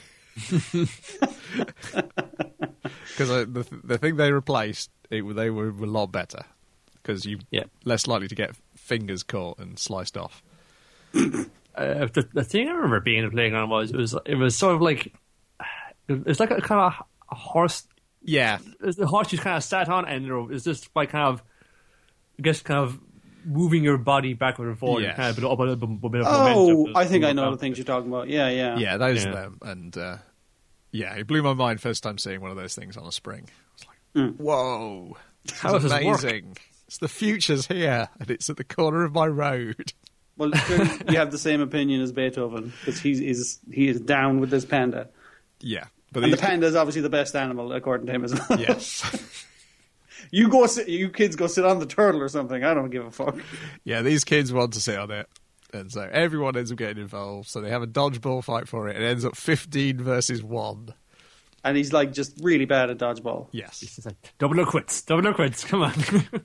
[SPEAKER 1] Because the thing they replaced, they were a lot better. Because you
[SPEAKER 3] Yeah.
[SPEAKER 1] less likely to get fingers caught and sliced off.
[SPEAKER 3] The thing I remember being in the playground was it was sort of like it was like a kind of a horse.
[SPEAKER 1] Yeah,
[SPEAKER 3] It was the horse you kind of sat on, and it was just by kind of, I guess, kind of moving your body backward and forward,
[SPEAKER 1] Yes.
[SPEAKER 3] and kind of build up a bit of momentum.
[SPEAKER 2] Oh,
[SPEAKER 3] to
[SPEAKER 2] I think I
[SPEAKER 3] move
[SPEAKER 2] know
[SPEAKER 3] around.
[SPEAKER 2] the things you're talking about. Yeah, yeah.
[SPEAKER 1] yeah, those
[SPEAKER 3] Yeah.
[SPEAKER 1] are them. And yeah, it blew my mind first time seeing one of those things on a spring. I was like, whoa, this
[SPEAKER 3] How
[SPEAKER 1] is
[SPEAKER 3] does this work?
[SPEAKER 1] amazing. It's the future's here, and it's at the corner of my road.
[SPEAKER 2] Well, clearly you have the same opinion as Beethoven because he is down with this panda,
[SPEAKER 1] Yeah, but
[SPEAKER 2] and the
[SPEAKER 1] these-
[SPEAKER 2] panda is obviously the best animal according to him as well.
[SPEAKER 1] yes.
[SPEAKER 2] you kids go sit on the turtle or something. I don't give a fuck.
[SPEAKER 1] Yeah, these kids want to sit on it, and so everyone ends up getting involved. So they have a dodgeball fight for it. It ends up 15 versus 1.
[SPEAKER 2] And he's like just really bad at dodgeball.
[SPEAKER 1] Yes.
[SPEAKER 3] It's like double or quits, come on.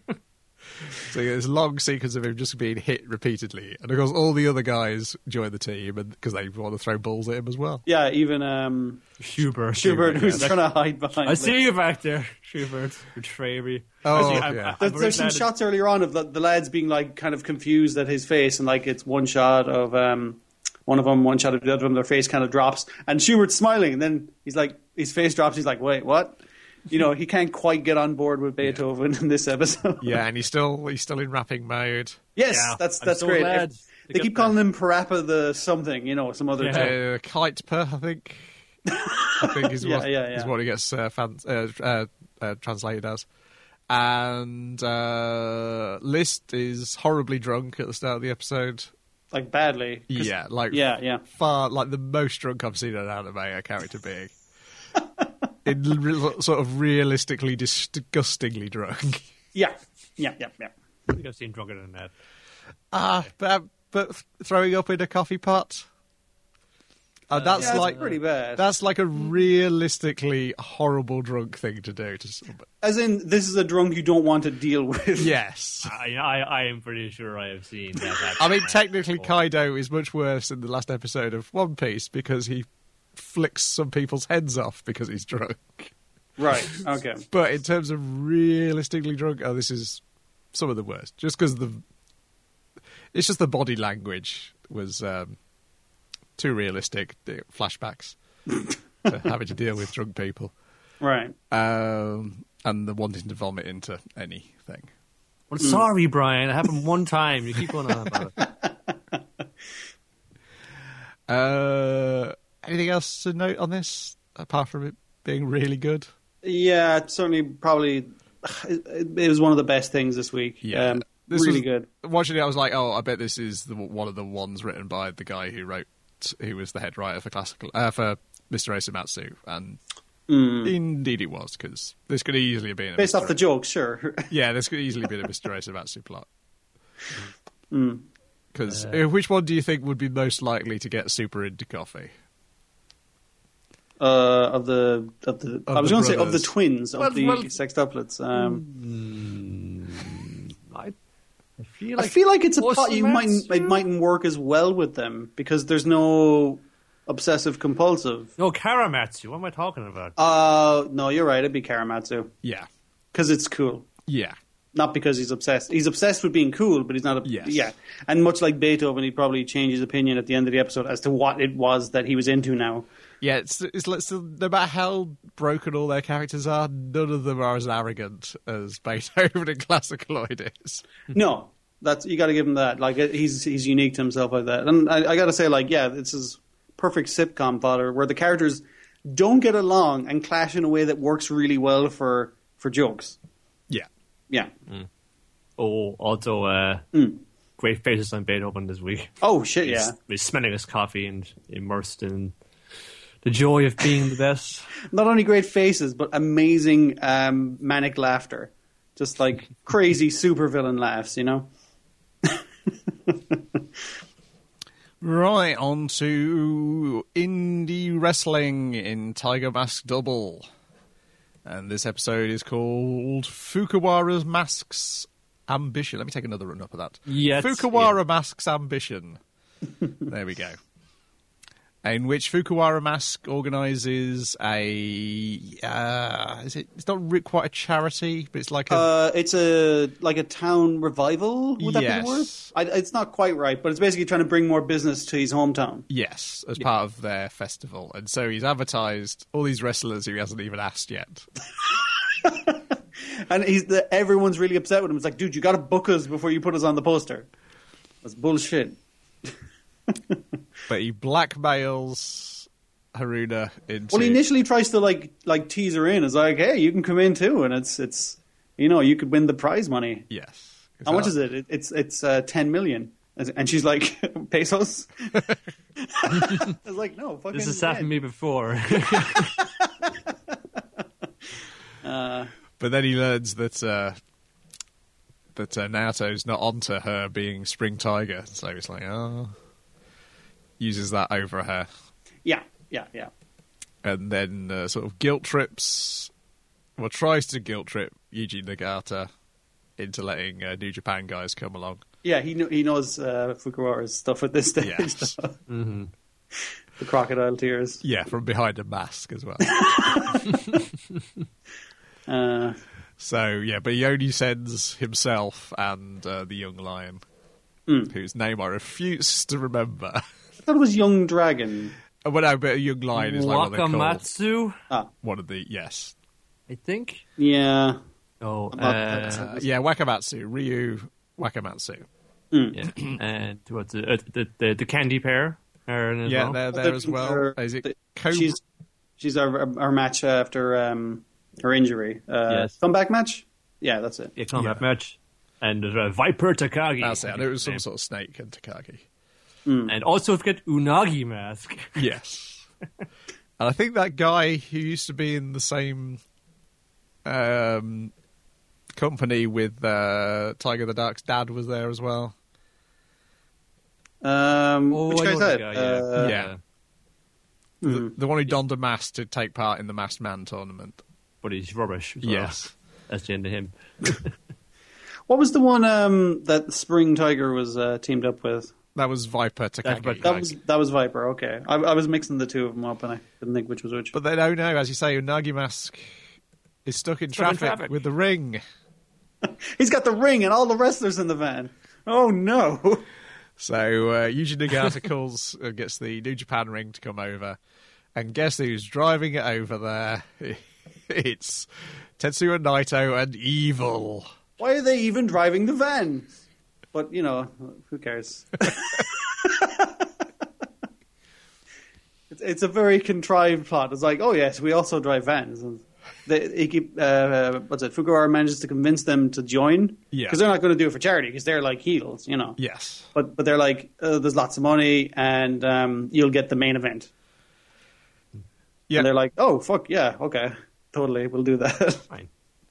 [SPEAKER 1] So there's a long sequence of him just being hit repeatedly, and of course all the other guys join the team because they want to throw balls at him as well.
[SPEAKER 2] Yeah, even
[SPEAKER 3] Schubert,
[SPEAKER 2] Schubert, who's
[SPEAKER 3] yeah.
[SPEAKER 2] trying to hide behind.
[SPEAKER 3] I
[SPEAKER 2] the-
[SPEAKER 3] see you back there, Schubert. Betray me.
[SPEAKER 1] Oh,
[SPEAKER 3] Actually,
[SPEAKER 1] yeah.
[SPEAKER 2] There's some shots earlier on of the lads being like kind of confused at his face, and like it's one shot of one of them, one shot of the other of them. Their face kind of drops, and Schubert's smiling, and then he's like, his face drops. He's like, wait, what? You know, he can't quite get on board with Beethoven in this episode.
[SPEAKER 1] Yeah, and he's still in rapping mode.
[SPEAKER 2] Yes,
[SPEAKER 3] Yeah,
[SPEAKER 2] that's
[SPEAKER 3] I'm so
[SPEAKER 2] great.
[SPEAKER 3] glad
[SPEAKER 2] They keep calling him Parappa the something, some other
[SPEAKER 3] Yeah.
[SPEAKER 2] term.
[SPEAKER 1] Kite per, I think. I think is what
[SPEAKER 2] Yeah.
[SPEAKER 1] is what he gets translated as. And Liszt is horribly drunk at the start of the episode.
[SPEAKER 2] Like badly. 'Cause-
[SPEAKER 1] Yeah, like
[SPEAKER 2] yeah.
[SPEAKER 1] far like the most drunk I've seen an anime a character being. Sort of realistically disgustingly drunk.
[SPEAKER 2] Yeah.
[SPEAKER 3] I think I've seen drunker than that.
[SPEAKER 1] But throwing up in a coffee pot. That's
[SPEAKER 2] Yeah,
[SPEAKER 1] like
[SPEAKER 2] it's pretty bad.
[SPEAKER 1] That's like a realistically horrible drunk thing to do to somebody.
[SPEAKER 2] As in, this is a drunk you don't want to deal with.
[SPEAKER 1] Yes.
[SPEAKER 3] I am pretty sure I have seen that.
[SPEAKER 1] I mean, technically, Kaido is much worse in the last episode of One Piece because he flicks some people's heads off because he's drunk.
[SPEAKER 2] Right, okay.
[SPEAKER 1] But in terms of realistically drunk, this is some of the worst. Just because it's just the body language was too realistic. The flashbacks to having to deal with drunk people,
[SPEAKER 2] Right.
[SPEAKER 1] and the wanting to vomit into anything.
[SPEAKER 3] Well, sorry, Brian. It happened one time. You keep going on about
[SPEAKER 1] it. Anything else to note on this apart from it being really good?
[SPEAKER 2] Yeah, it's certainly probably it was one of the best things this week.
[SPEAKER 1] Yeah. This
[SPEAKER 2] really
[SPEAKER 1] was-
[SPEAKER 2] good.
[SPEAKER 1] Watching it, I was like, "Oh, I bet this is one of the ones written by the guy who was the head writer for for Mr. Osamatsu." And indeed, it was because this could easily have been a
[SPEAKER 2] Based
[SPEAKER 1] Mr.
[SPEAKER 2] off the jokes, sure.
[SPEAKER 1] Yeah, this could easily be a Mr. Osamatsu plot.
[SPEAKER 2] Mm.
[SPEAKER 1] Because which one do you think would be most likely to get super into coffee?
[SPEAKER 2] Of the I was
[SPEAKER 1] the
[SPEAKER 2] going to say of the
[SPEAKER 1] brothers.
[SPEAKER 2] twins of
[SPEAKER 3] Well,
[SPEAKER 2] the
[SPEAKER 3] well-
[SPEAKER 2] sextuplets.
[SPEAKER 3] I feel like
[SPEAKER 2] I feel like it's a plot
[SPEAKER 3] Osamatsu?
[SPEAKER 2] it mightn't work as well with them because there's no obsessive compulsive.
[SPEAKER 3] No, Karamatsu. What am I talking about?
[SPEAKER 2] No, you're right. It'd be Karamatsu
[SPEAKER 1] Yeah,
[SPEAKER 2] because it's cool.
[SPEAKER 1] yeah,
[SPEAKER 2] Not because he's obsessed. He's obsessed with being cool, but he's not.
[SPEAKER 1] Yes.
[SPEAKER 2] Yeah, and much like Beethoven, he'd probably change his opinion at the end of the episode as to what it was that he was into now.
[SPEAKER 1] yeah. It's like, so no matter how broken all their characters are, none of them are as arrogant as Beethoven and Classicaloid is.
[SPEAKER 2] No, that's you got to give him that. Like he's unique to himself like that. And I got to say, like, yeah, this is perfect sitcom fodder where the characters don't get along and clash in a way that works really well for for jokes.
[SPEAKER 1] Yeah.
[SPEAKER 2] Yeah.
[SPEAKER 3] Oh, also, great faces on Beethoven this week.
[SPEAKER 2] Oh shit! Yeah.
[SPEAKER 3] He's smelling his coffee and immersed in the joy of being the best.
[SPEAKER 2] Not only great faces, but amazing manic laughter. Just like crazy supervillain laughs, you know?
[SPEAKER 1] Right, on to indie wrestling in Tiger Mask Double. And this episode is called Fukuwara's Mask's Ambition. Let me take another run up of that.
[SPEAKER 3] Yes,
[SPEAKER 1] Fukuwara Mask's Ambition. There we go. In which Fukuwara Mask organises it's not quite a charity, but it's like a...
[SPEAKER 2] it's a town revival, would that be the word? It's not quite right, but it's basically trying to bring more business to his hometown.
[SPEAKER 1] Yes, as part of their festival. And so he's advertised all these wrestlers who he hasn't even asked yet.
[SPEAKER 2] And everyone's really upset with him. It's like, dude, you got to book us before you put us on the poster. That's bullshit.
[SPEAKER 1] But he blackmails Haruna into...
[SPEAKER 2] Well, he initially tries to like tease her in. It's like, hey, you can come in too, and it's you could win the prize money.
[SPEAKER 1] Yes.
[SPEAKER 2] How much is it? It's 10 million, and she's like, pesos. I was like, no, fucking.
[SPEAKER 3] This has happened to me before.
[SPEAKER 1] But then he learns that Naoto's not onto her being Spring Tiger, so he's like, uses that over her.
[SPEAKER 2] Yeah.
[SPEAKER 1] And then sort of tries to guilt trip Yuji Nagata into letting New Japan guys come along.
[SPEAKER 2] Yeah, he knows Fukuwara's stuff at this stage.
[SPEAKER 1] Yes.
[SPEAKER 3] Mm-hmm.
[SPEAKER 2] The crocodile tears.
[SPEAKER 1] Yeah, from behind a mask as well. So, yeah, but he only sends himself and the young lion, whose name I refuse to remember.
[SPEAKER 2] I thought it was Young Dragon.
[SPEAKER 1] Well, no, but a young lion is like what they're called.
[SPEAKER 3] Wakamatsu?
[SPEAKER 1] One of the, yes.
[SPEAKER 3] I think.
[SPEAKER 2] Yeah.
[SPEAKER 3] Oh,
[SPEAKER 1] yeah, Wakamatsu. Ryu Wakamatsu.
[SPEAKER 3] Yeah. And what's the candy pair?
[SPEAKER 1] Yeah, they're there as well. Is it Cobra?
[SPEAKER 2] She's our match after her injury.
[SPEAKER 3] Yes.
[SPEAKER 2] Comeback match? Yeah, that's it.
[SPEAKER 3] Yeah, comeback match. And there's Viper Takagi.
[SPEAKER 1] That's it. It was some sort of snake and Takagi.
[SPEAKER 3] And also forget Unagi Mask.
[SPEAKER 1] Yes. And I think that guy who used to be in the same company with Tiger the Dark's dad was there as well.
[SPEAKER 2] Which guy's that?
[SPEAKER 1] Yeah. The one who donned a mask to take part in the Masked Man tournament.
[SPEAKER 3] But he's rubbish. So
[SPEAKER 1] yes.
[SPEAKER 3] That's the end of him.
[SPEAKER 2] What was the one that Spring Tiger was teamed up with?
[SPEAKER 1] That was Viper Takagi.
[SPEAKER 2] That was Viper, okay. I was mixing the two of them up and I couldn't think which was which.
[SPEAKER 1] But they don't know, as you say, Unagi Mask is stuck in traffic with the ring.
[SPEAKER 2] He's got the ring and all the wrestlers in the van. Oh no.
[SPEAKER 1] So Yuji Nagata gets the New Japan ring to come over. And guess who's driving it over there? It's Tetsuya Naito and Evil.
[SPEAKER 2] Why are they even driving the van? But, who cares? It's a very contrived plot. It's like, oh yes, we also drive vans. And Fukuwara manages to convince them to join.
[SPEAKER 1] Yeah.
[SPEAKER 2] Because they're not going to do it for charity, because they're like heels,
[SPEAKER 1] Yes.
[SPEAKER 2] But they're like, there's lots of money, and you'll get the main event. Yeah. And they're like, oh, fuck, yeah, okay. Totally, we'll do that.
[SPEAKER 3] Fine.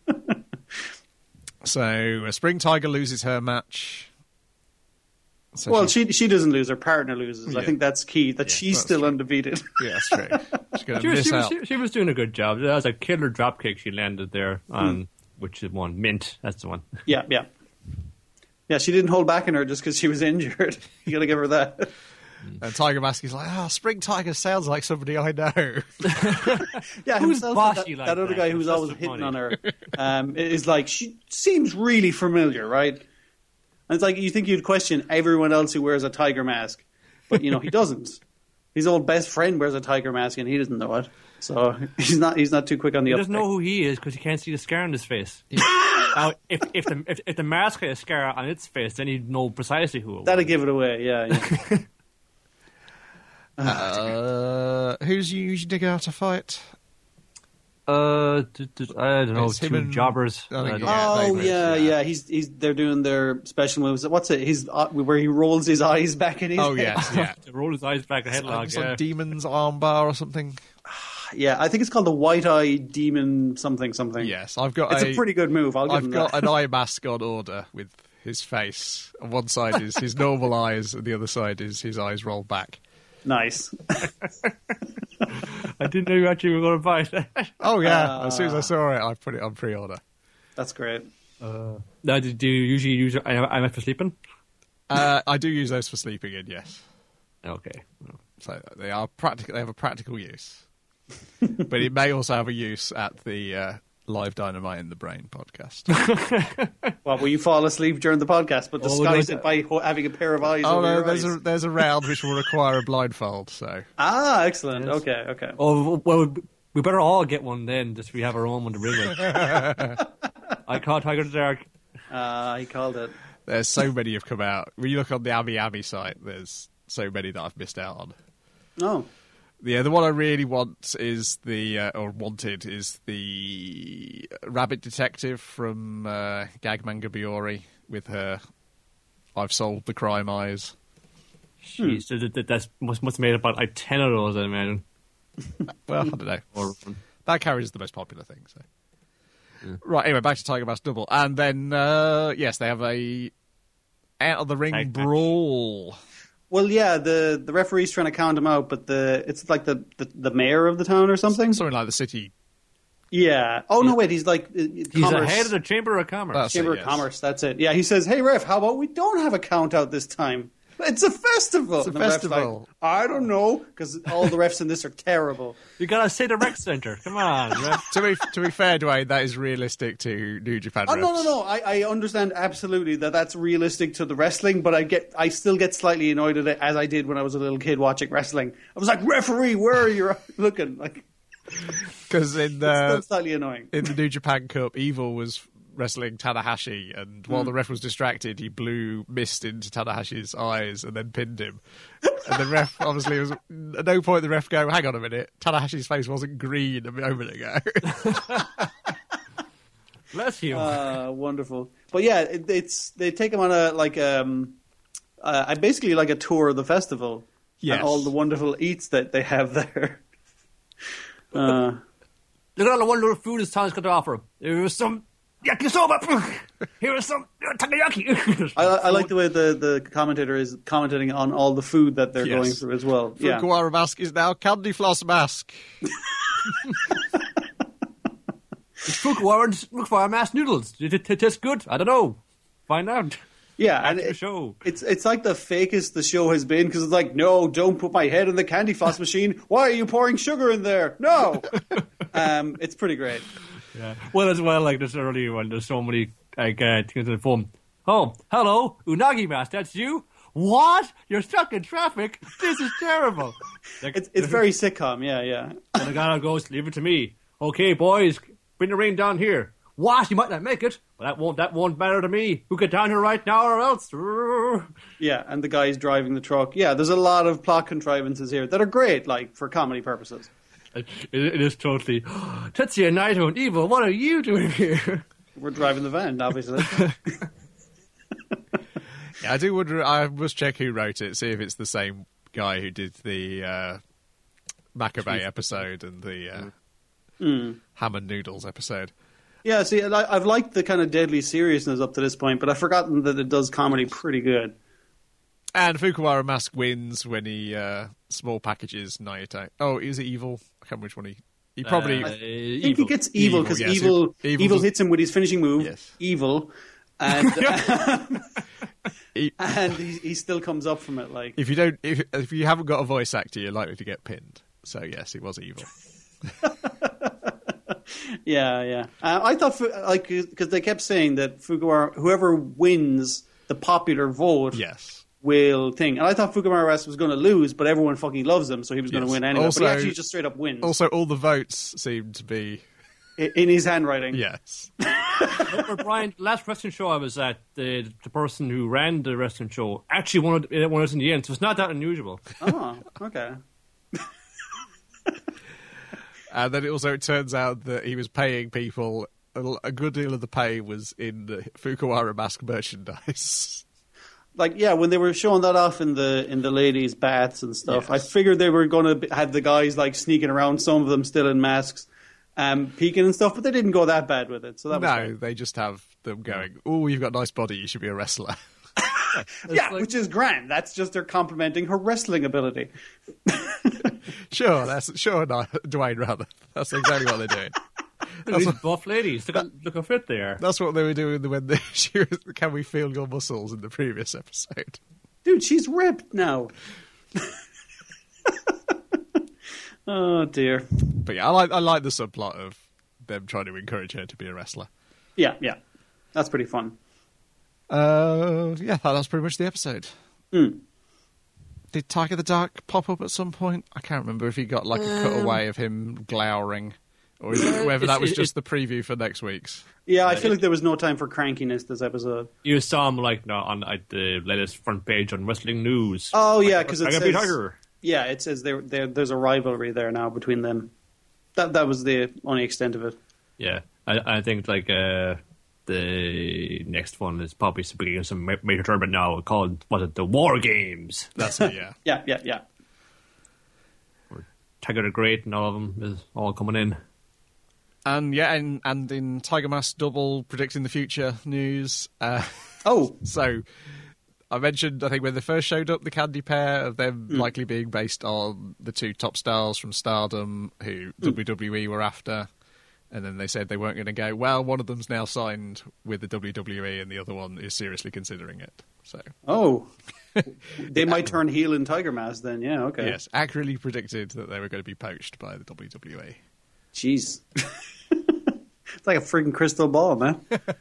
[SPEAKER 1] So Spring Tiger loses her match.
[SPEAKER 2] So she doesn't lose. Her partner loses. Yeah. I think that's key. She's still undefeated.
[SPEAKER 1] Yeah, that's true. She's going to miss out.
[SPEAKER 3] She was doing a good job. That was a killer dropkick she landed there on, which is one. Mint, that's the one.
[SPEAKER 2] Yeah. Yeah, she didn't hold back in her just because she was injured. You got to give her that.
[SPEAKER 1] And Tiger Mask is like, Spring Tiger sounds like somebody I know.
[SPEAKER 2] Yeah,
[SPEAKER 3] who's
[SPEAKER 2] himself,
[SPEAKER 3] that
[SPEAKER 2] other guy who's always hitting on her is like, she seems really familiar, right? And it's like, you think you'd question everyone else who wears a tiger mask, but he doesn't. His old best friend wears a tiger mask and he doesn't know it, so he's not too quick on the.
[SPEAKER 3] He doesn't know who he is because he can't see the scar on his face. Now, if the mask had a scar on its face, then he'd know precisely who it was.
[SPEAKER 2] That'd give it away, yeah.
[SPEAKER 1] Who's Yuji Nagata fight?
[SPEAKER 3] I don't know,
[SPEAKER 1] It's him
[SPEAKER 3] two
[SPEAKER 1] and-
[SPEAKER 3] jobbers.
[SPEAKER 1] I think,
[SPEAKER 3] don't
[SPEAKER 1] yeah.
[SPEAKER 3] know.
[SPEAKER 2] Oh
[SPEAKER 1] they-
[SPEAKER 2] yeah,
[SPEAKER 1] yeah.
[SPEAKER 2] yeah. He's they're doing their special moves. What's it? He's where he rolls his eyes back in his
[SPEAKER 1] Oh
[SPEAKER 2] head.
[SPEAKER 1] yes, yeah.
[SPEAKER 3] Roll his eyes back, a headlock.
[SPEAKER 1] It's
[SPEAKER 3] Yeah.
[SPEAKER 1] like Demon's Armbar or something.
[SPEAKER 2] Yeah, I think it's called the White Eye Demon something.
[SPEAKER 1] Yes, I've got
[SPEAKER 2] It's a pretty good move. I'll give
[SPEAKER 1] I've
[SPEAKER 2] him
[SPEAKER 1] got
[SPEAKER 2] that.
[SPEAKER 1] an eye mask on order with his face. On one side is his normal eyes, and the other side is his eyes rolled back.
[SPEAKER 2] Nice.
[SPEAKER 3] I didn't know you actually were going to buy it.
[SPEAKER 1] Oh yeah! As soon as I saw it, I put it on pre-order.
[SPEAKER 2] That's great.
[SPEAKER 3] Now, do you usually use IMF for sleeping?
[SPEAKER 1] I do use those for sleeping in, yes.
[SPEAKER 3] Okay.
[SPEAKER 1] So they are practical. They have a practical use, but it may also have a use at the Live Dynamite in the Brain podcast.
[SPEAKER 2] Well, will you fall asleep during the podcast, but disguise it by having a pair of eyes
[SPEAKER 1] Oh
[SPEAKER 2] over
[SPEAKER 1] no,
[SPEAKER 2] your eyes?
[SPEAKER 1] there's a round which will require a blindfold. So
[SPEAKER 2] Excellent.
[SPEAKER 3] Yes.
[SPEAKER 2] Okay.
[SPEAKER 3] Oh, well, we better all get one then, just so we have our own one to bring with. I call Tiger in the Dark.
[SPEAKER 2] He called it.
[SPEAKER 1] there's so many have come out. When you look on the Ami Ami site, there's so many that I've missed out on.
[SPEAKER 2] Oh.
[SPEAKER 1] Yeah, the one I really want is the Rabbit Detective from Gag Manga Biori with her I've solved the crime eyes.
[SPEAKER 3] Jeez, that must have made about like 10 of those, I imagine.
[SPEAKER 1] Well, I don't know.
[SPEAKER 3] Or,
[SPEAKER 1] That carries the most popular thing. So. Right, anyway, back to Tiger Mask Double. And then, yes, they have a Out of the Ring
[SPEAKER 3] Tag match.
[SPEAKER 1] brawl.
[SPEAKER 2] Well, yeah, the referee's trying to count him out, but it's like the mayor of the town or something.
[SPEAKER 1] Something like the city.
[SPEAKER 2] Yeah. Oh no, wait, he's like
[SPEAKER 3] he's
[SPEAKER 2] commerce.
[SPEAKER 3] ahead of the Chamber of Commerce.
[SPEAKER 1] That's
[SPEAKER 2] Chamber
[SPEAKER 1] it,
[SPEAKER 2] of
[SPEAKER 1] yes.
[SPEAKER 2] Commerce. That's it. Yeah, he says, "Hey ref, how about we don't have a count out this time? It's a festival."
[SPEAKER 1] It's a
[SPEAKER 2] And the ref's
[SPEAKER 1] festival.
[SPEAKER 2] like, I don't know, because all the refs in this are terrible.
[SPEAKER 3] You gotta say the rec center. Come on, ref.
[SPEAKER 1] To be fair, Dwayne, that is realistic to New Japan
[SPEAKER 2] Oh
[SPEAKER 1] refs.
[SPEAKER 2] no! I understand absolutely that's realistic to the wrestling, but I still get slightly annoyed at it as I did when I was a little kid watching wrestling. I was like, referee, where are you looking? Like,
[SPEAKER 1] Because in
[SPEAKER 2] it's still
[SPEAKER 1] the
[SPEAKER 2] slightly annoying.
[SPEAKER 1] New Japan Cup, Evil was wrestling Tanahashi, and while the ref was distracted, he blew mist into Tanahashi's eyes and then pinned him. And the ref obviously was at no point the ref go, "Hang on a minute, Tanahashi's face wasn't green a moment ago."
[SPEAKER 3] Bless you.
[SPEAKER 2] Wonderful. But yeah, they take him on basically like a tour of the festival.
[SPEAKER 1] Yes.
[SPEAKER 2] And all the wonderful eats that they have there.
[SPEAKER 3] Look at all the wonderful food this town's got to offer. Here's some yakisoba. Here's some takoyaki.
[SPEAKER 2] I like the way the commentator is commenting on all the food that they're
[SPEAKER 1] Yes.
[SPEAKER 2] going through as well. Yeah.
[SPEAKER 1] Fukuwara mask is now Candy Floss mask.
[SPEAKER 3] Fukuwara mass noodles. Did it taste good? I don't know. Find out.
[SPEAKER 2] Yeah,
[SPEAKER 3] After
[SPEAKER 2] and
[SPEAKER 3] the show.
[SPEAKER 2] it's like the fakest the show has been, because it's like, no, don't put my head in the candy floss machine. Why are you pouring sugar in there? No. It's pretty great.
[SPEAKER 3] Yeah. Well, as well, like this earlier one, there's so many things on the phone. Oh, hello, Unagi Mask, that's you? What? You're stuck in traffic? This is terrible. Like,
[SPEAKER 2] It's very sitcom. Yeah.
[SPEAKER 3] and the guy goes, leave it to me. Okay, boys, bring the rain down here. What? You might not make it. Well, that won't matter to me. Who get down here right now or else?
[SPEAKER 2] Yeah, and the guy's driving the truck. Yeah, there's a lot of plot contrivances here that are great, like, for comedy purposes.
[SPEAKER 3] It is totally, Tetsuya Naito and Evil, what are you doing here?
[SPEAKER 2] We're driving the van, obviously.
[SPEAKER 1] Yeah, I do wonder. I must check who wrote it, see if it's the same guy who did the Makabe episode and the ham and noodles episode.
[SPEAKER 2] Yeah, see, I've liked the kind of deadly seriousness up to this point, but I've forgotten that it does comedy pretty good.
[SPEAKER 1] And Fukuwara Mask wins when he small packages Naito. Oh, is it Evil? I can't remember which one he probably.
[SPEAKER 2] I think he gets evil because
[SPEAKER 1] yes,
[SPEAKER 2] evil
[SPEAKER 1] Evil
[SPEAKER 2] hits him with his finishing move,
[SPEAKER 1] Yes.
[SPEAKER 2] evil, and
[SPEAKER 1] he-
[SPEAKER 2] and he still comes up from it like.
[SPEAKER 1] if you haven't got a voice actor, you're likely to get pinned. So yes, it was Evil.
[SPEAKER 2] Yeah. I thought because they kept saying that Fukuwara, whoever wins the popular vote,
[SPEAKER 1] Yes.
[SPEAKER 2] will thing. And I thought Fukuwara West was going to lose, but everyone fucking loves him, so he was going to
[SPEAKER 1] Yes.
[SPEAKER 2] win anyway.
[SPEAKER 1] Also-
[SPEAKER 2] but he actually just straight up wins
[SPEAKER 1] Also, all the votes seem to be
[SPEAKER 2] in his handwriting.
[SPEAKER 1] yes.
[SPEAKER 3] Remember, Brian, last wrestling show I was at, the person who ran the wrestling show actually won us in the end, so it's not that unusual.
[SPEAKER 2] Oh, okay.
[SPEAKER 1] And then it turns out that he was paying people. A good deal of the pay was in the Fukuhara mask merchandise.
[SPEAKER 2] Like, yeah, when they were showing that off in the ladies' baths and stuff,
[SPEAKER 1] Yes.
[SPEAKER 2] I figured they were going to have the guys like sneaking around, some of them still in masks, peeking and stuff, but they didn't go that bad with it. So that was
[SPEAKER 1] No,
[SPEAKER 2] great.
[SPEAKER 1] they just have them going, "Oh, you've got a nice body. You should be a wrestler."
[SPEAKER 2] Yeah, which is grand. That's just they're complimenting her wrestling ability.
[SPEAKER 1] Sure, Dwayne rather. That's exactly what they're doing.
[SPEAKER 3] These buff ladies, look how fit they are.
[SPEAKER 1] That's what they were doing when she was, "Can we feel your muscles?" in the previous episode.
[SPEAKER 2] Dude, she's ripped now. Oh dear.
[SPEAKER 1] But yeah, I like the subplot of them trying to encourage her to be a wrestler.
[SPEAKER 2] Yeah, that's pretty fun.
[SPEAKER 1] Yeah, that's pretty much the episode.
[SPEAKER 2] Mm.
[SPEAKER 1] Did Tiger the Dark pop up at some point? I can't remember if he got like a cutaway of him glowering, or whether that was just the preview for next week's.
[SPEAKER 2] Yeah, I feel like there was no time for crankiness this episode.
[SPEAKER 3] You saw him on the latest front page on Wrestling News.
[SPEAKER 2] Oh yeah, because it
[SPEAKER 3] I
[SPEAKER 2] says
[SPEAKER 3] gotta be Tiger.
[SPEAKER 2] yeah, it says there's a rivalry there now between them. That was the only extent of it.
[SPEAKER 3] Yeah, I think like the next one is probably beginning of some major tournament now called the War Games.
[SPEAKER 1] That's it, yeah.
[SPEAKER 2] Yeah.
[SPEAKER 3] Where Tiger the Great and all of them is all coming in.
[SPEAKER 1] And yeah, and in Tiger Mask Double predicting the future news. So I mentioned, I think when they first showed up, the Candy Pair of them likely being based on the two top stars from Stardom who WWE were after. And then they said they weren't going to go, well, one of them's now signed with the WWE and the other one is seriously considering it. So,
[SPEAKER 2] they might turn heel in Tiger Mask then. Yeah, okay.
[SPEAKER 1] yes, accurately predicted that they were going to be poached by the WWE.
[SPEAKER 2] Jeez. It's like a freaking crystal ball, man.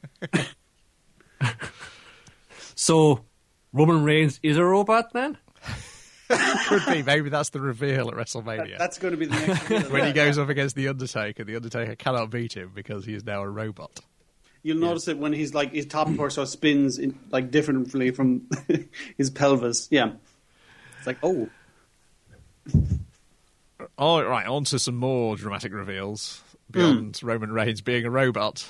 [SPEAKER 3] So, Roman Reigns is a robot then?
[SPEAKER 1] Could be. Maybe that's the reveal at WrestleMania.
[SPEAKER 2] That's going to be the next reveal.
[SPEAKER 1] When he goes up against The Undertaker cannot beat him because he is now a robot.
[SPEAKER 2] You'll notice it when his top torso spins differently from his pelvis. Yeah. It's like, oh.
[SPEAKER 1] All right, on to some more dramatic reveals beyond Roman Reigns being a robot.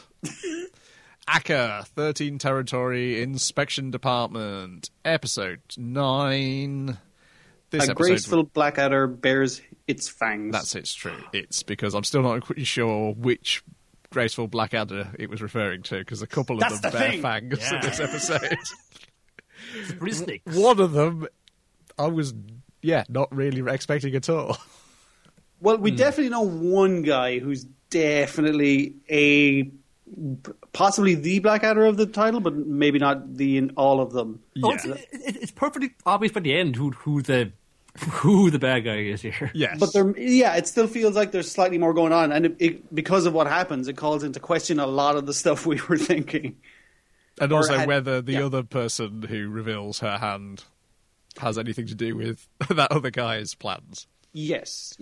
[SPEAKER 1] ACA, 13 Territory Inspection Department, Episode 9. This
[SPEAKER 2] a graceful Blackadder bears its fangs.
[SPEAKER 1] That's it's true. It's because I'm still not quite sure which graceful Blackadder it was referring to, because a couple of them bear fangs in this episode.
[SPEAKER 3] Pretty snakes.
[SPEAKER 1] One of them, I was, not really expecting at all.
[SPEAKER 2] Well, we definitely know one guy who's definitely possibly the Blackadder of the title, but maybe not in all of them.
[SPEAKER 3] Oh, it's perfectly obvious by the end who the bad guy is here.
[SPEAKER 1] Yes.
[SPEAKER 2] But it still feels like there's slightly more going on, and because of what happens, it calls into question a lot of the stuff we were thinking.
[SPEAKER 1] And also whether the other person who reveals her hand has anything to do with that other guy's plans.
[SPEAKER 2] Yes.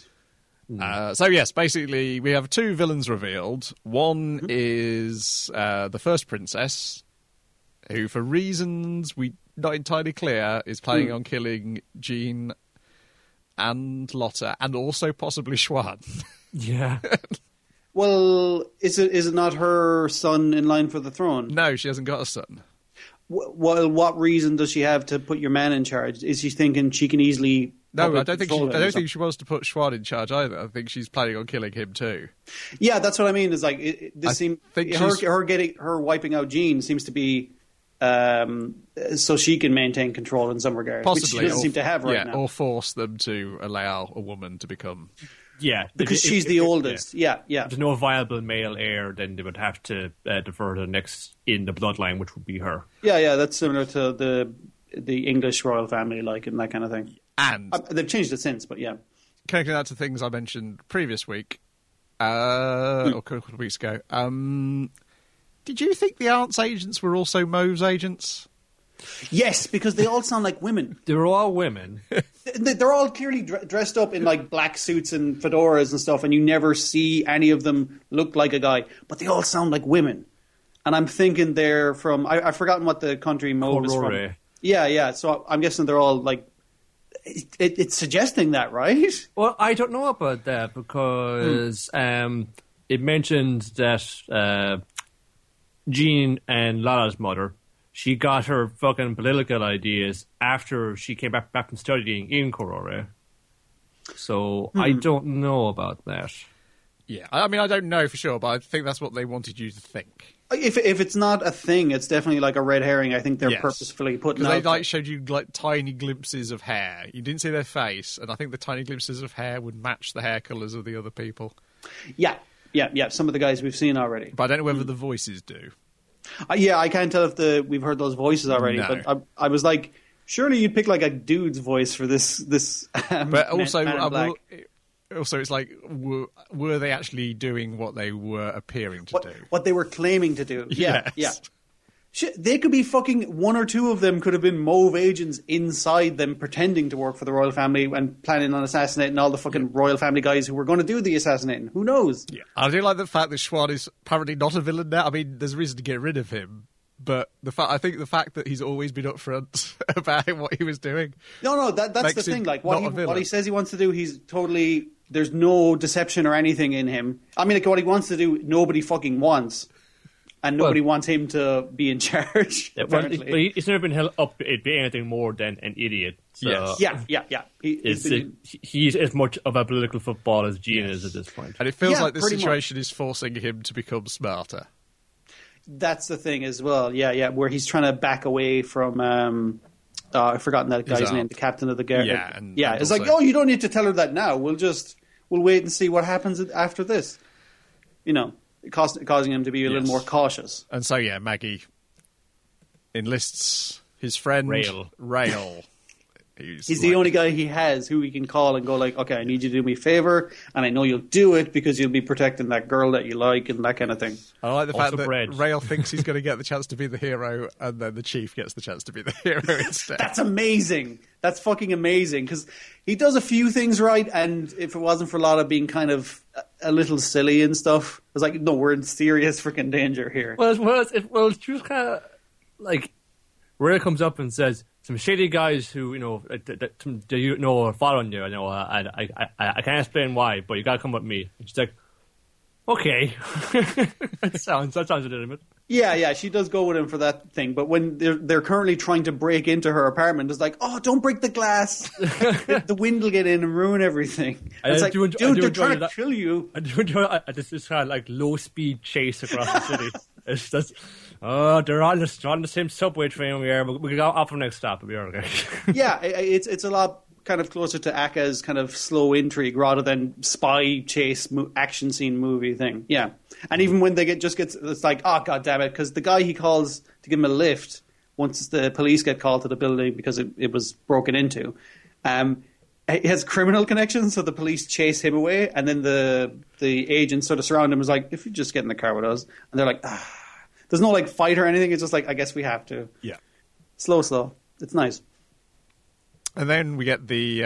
[SPEAKER 1] So yes, basically we have two villains revealed. One is the first princess, who for reasons we not entirely clear is planning on killing Jean and Lotta, and also possibly Schwan.
[SPEAKER 3] Yeah.
[SPEAKER 2] Well, is it not her son in line for the throne?
[SPEAKER 1] No, she hasn't got a son.
[SPEAKER 2] Well, what reason does she have to put your man in charge? Is she thinking she can easily?
[SPEAKER 1] No, I don't think she wants to put Schwan in charge either. I think she's planning on killing him too.
[SPEAKER 2] Yeah, that's what I mean. Is like her wiping out Jean seems to be so she can maintain control in some regards,
[SPEAKER 1] Possibly,
[SPEAKER 2] which she doesn't seem to have right now.
[SPEAKER 1] Or force them to allow a woman to become.
[SPEAKER 3] Yeah,
[SPEAKER 2] because she's the oldest. Yeah.
[SPEAKER 3] If there's no viable male heir, then they would have to defer to the next in the bloodline, which would be her.
[SPEAKER 2] Yeah, that's similar to the English royal family, and that kind of thing.
[SPEAKER 1] And
[SPEAKER 2] they've changed it since, but yeah.
[SPEAKER 1] Connecting that to things I mentioned previous week, or a couple of weeks ago, did you think the Arts agents were also Moe's agents?
[SPEAKER 2] Yes, because they all sound like women.
[SPEAKER 3] They're all women.
[SPEAKER 2] They're all clearly dressed up in black suits and fedoras and stuff, and you never see any of them look like a guy, but they all sound like women. And I'm thinking they're from I've forgotten what the country Moe is from.
[SPEAKER 3] Aurora.
[SPEAKER 2] Yeah. So I'm guessing they're all It's suggesting that, right?
[SPEAKER 3] Well, I don't know about that because it mentioned that Jean and Lala's mother, she got her fucking political ideas after she came back from studying in Korore. So I don't know about that.
[SPEAKER 1] Yeah, I mean, I don't know for sure, but I think that's what they wanted you to think.
[SPEAKER 2] If it's not a thing, it's definitely like a red herring. I think they're purposefully putting out.
[SPEAKER 1] Because they showed you like tiny glimpses of hair. You didn't see their face, and I think the tiny glimpses of hair would match the hair colours of the other people.
[SPEAKER 2] Yeah. Some of the guys we've seen already.
[SPEAKER 1] But I don't know whether the voices do.
[SPEAKER 2] I can't tell if we've heard those voices already.
[SPEAKER 1] No.
[SPEAKER 2] But I was like, surely you'd pick like a dude's voice for this.
[SPEAKER 1] But also,
[SPEAKER 2] Man in Black.
[SPEAKER 1] Also, it's like, were they actually doing what they were appearing to do?
[SPEAKER 2] What they were claiming to do. Yeah,
[SPEAKER 1] Yes.
[SPEAKER 2] yeah. Shit, they could be fucking, one or two of them could have been Mauve agents inside them pretending to work for the royal family and planning on assassinating all the fucking royal family guys who were going to do the assassinating. Who knows?
[SPEAKER 1] Yeah. I do like the fact that Schwan is apparently not a villain now. I mean, there's a reason to get rid of him. But I think the fact that he's always been upfront about what he was doing.
[SPEAKER 2] No, that's the thing. Like what he says he wants to do, he's totally. There's no deception or anything in him. I mean, like, what he wants to do, nobody fucking wants, and nobody wants him to be in charge.
[SPEAKER 3] But he's never been held up to be anything more than an idiot. So
[SPEAKER 2] Yeah.
[SPEAKER 3] He's as much of a political football as Jean is at this point.
[SPEAKER 1] And it feels like the situation is forcing him to become smarter.
[SPEAKER 2] That's the thing as well. Yeah. Where he's trying to back away from. I've forgotten that guy's name, the captain of the guard.
[SPEAKER 1] Yeah,
[SPEAKER 2] it's like, you don't need to tell her that now. We'll wait and see what happens after this. You know, causing him to be a little more cautious.
[SPEAKER 1] And so, Maggie enlists his friend Rail.
[SPEAKER 2] He's the only guy he has who he can call and go like, okay, I need you to do me a favor, and I know you'll do it because you'll be protecting that girl that you like and that kind of thing.
[SPEAKER 1] I like the fact that
[SPEAKER 3] bread.
[SPEAKER 1] Rail thinks he's going to get the chance to be the hero, and then the chief gets the chance to be the hero instead.
[SPEAKER 2] That's amazing. That's fucking amazing, because he does a few things right, and if it wasn't for Lotta being kind of a little silly and stuff, I was like, no, we're in serious freaking danger here.
[SPEAKER 3] Well, she was kind of like, Rail comes up and says, some shady guys who are following you. I can't explain why, but you gotta come with me. And she's like, okay, that sounds legitimate.
[SPEAKER 2] Yeah, she does go with him for that thing. But when they're currently trying to break into her apartment, it's like, oh, don't break the glass. The wind will get in and ruin everything. It's like, dude, they're trying to kill you.
[SPEAKER 3] I do enjoy this kind of like low speed chase across the city. It's just, they're on the same subway train we are. We go off from next stop. We'll be okay.
[SPEAKER 2] Yeah, it's a lot kind of closer to Akka's kind of slow intrigue rather than spy chase action scene movie thing. Yeah, and even when they it's like, oh, god damn it, because the guy he calls to give him a lift once the police get called to the building because it was broken into. He has criminal connections, so the police chase him away, and then the agents sort of surround him. And is like, if you just get in the car with us, and they're like, there's no like fight or anything. It's just like, I guess we have to.
[SPEAKER 1] Yeah,
[SPEAKER 2] slow. It's nice.
[SPEAKER 1] And then we get the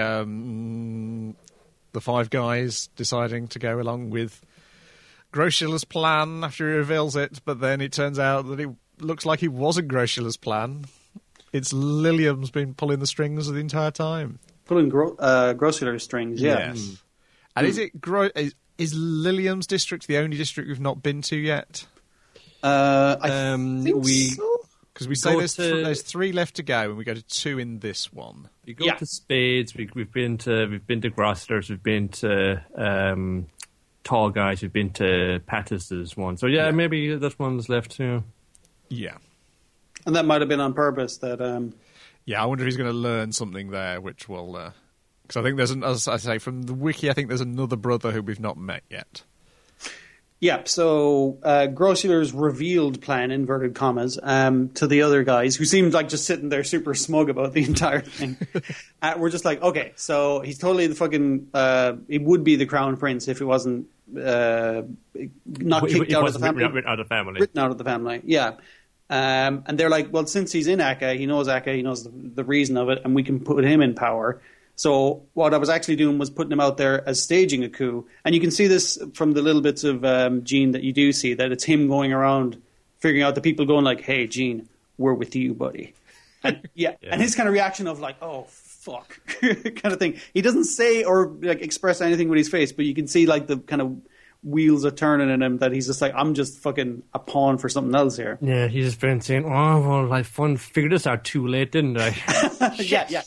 [SPEAKER 1] five guys deciding to go along with Groshilla's plan after he reveals it, but then it turns out that it looks like it wasn't Groshilla's plan. It's Lilium's been pulling the strings the entire time.
[SPEAKER 2] Pulling Groshilla's strings, yeah.
[SPEAKER 1] Yes. And is Lilium's district the only district we've not been to yet?
[SPEAKER 2] I think so.
[SPEAKER 1] Because we say there's 3 left to go, and we go to 2 in this one.
[SPEAKER 3] We go to Spades. We've been to Grosslers. We've been to Tall Guys. We've been to Pattis's one. So maybe that one's left too.
[SPEAKER 1] Yeah,
[SPEAKER 2] and that might have been on purpose. That
[SPEAKER 1] I wonder if he's going to learn something there, which will. Because I think as I say from the wiki, I think there's another brother who we've not met yet.
[SPEAKER 2] Yeah, so Grosshiller's revealed plan, inverted commas, to the other guys, who seemed like just sitting there super smug about the entire thing. We're just like, okay, so he's totally the fucking... it would be the crown prince if it wasn't not kicked out of the family.
[SPEAKER 3] Written out of the family.
[SPEAKER 2] Written out of the family, yeah. And they're like, well, since he's in Akka, he knows the reason of it, and we can put him in power. So what I was actually doing was putting him out there as staging a coup. And you can see this from the little bits of Gene that you do see, that it's him going around figuring out the people going like, hey, Gene, we're with you, buddy. And, and his kind of reaction of like, oh, fuck kind of thing. He doesn't say or like express anything with his face, but you can see like the kind of wheels are turning in him that he's just like, I'm just fucking a pawn for something else here.
[SPEAKER 3] Yeah, he's just been saying, oh, well, I figured this out too late, didn't I?
[SPEAKER 2] Yeah.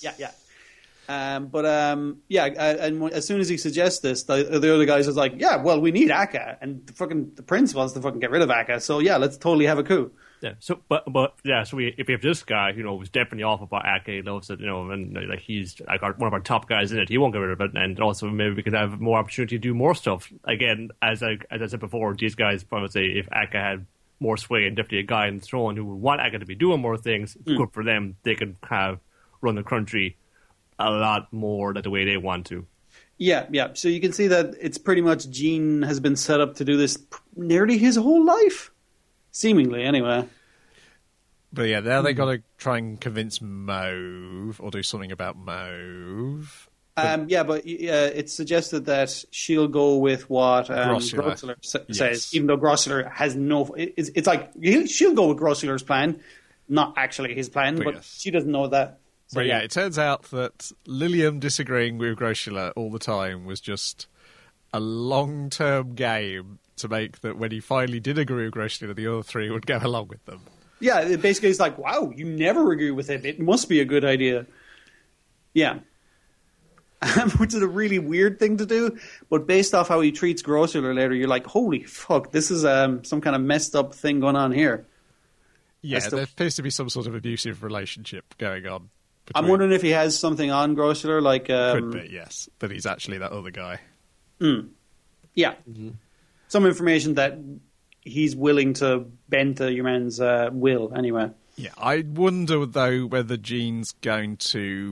[SPEAKER 2] And as soon as he suggests this, the other guys is like, yeah, well, we need Akka, and the prince wants to fucking get rid of Akka, so yeah, let's totally have a coup.
[SPEAKER 3] Yeah. So, but yeah. So if we have this guy, who's definitely off about Akka, he loves it, and like he's like one of our top guys in it. He won't get rid of it, and also maybe we could have more opportunity to do more stuff. Again, as I said before, these guys probably say if Akka had more sway and definitely a guy in the throne who would want Akka to be doing more things, it's good for them. They can have run the country a lot more the way they want to.
[SPEAKER 2] Yeah. So you can see that it's pretty much Gene has been set up to do this nearly his whole life. Seemingly, anyway.
[SPEAKER 1] But yeah, now they got to try and convince Mauve or do something about Mauve.
[SPEAKER 2] But it's suggested that she'll go with what Grossular says, even though Grossular has no... It's like, she'll go with Grossular's plan, not actually his plan, but she doesn't know that. So,
[SPEAKER 1] but yeah, it turns out that Lilium disagreeing with Grossular all the time was just a long-term game to make that when he finally did agree with Grossular, the other three would go along with them.
[SPEAKER 2] Yeah, it basically it's like, wow, you never agree with him. It must be a good idea. Yeah. Which is a really weird thing to do, but based off how he treats Grossular later, you're like, holy fuck, this is some kind of messed up thing going on here.
[SPEAKER 1] Yeah, there appears to be some sort of abusive relationship going on.
[SPEAKER 2] I'm wondering if he has something on Grossular, like...
[SPEAKER 1] Could be, yes, that he's actually that other guy.
[SPEAKER 2] Yeah. Mm-hmm. Some information that he's willing to bend to your man's will, anyway.
[SPEAKER 1] Yeah, I wonder, though, whether Gene's going to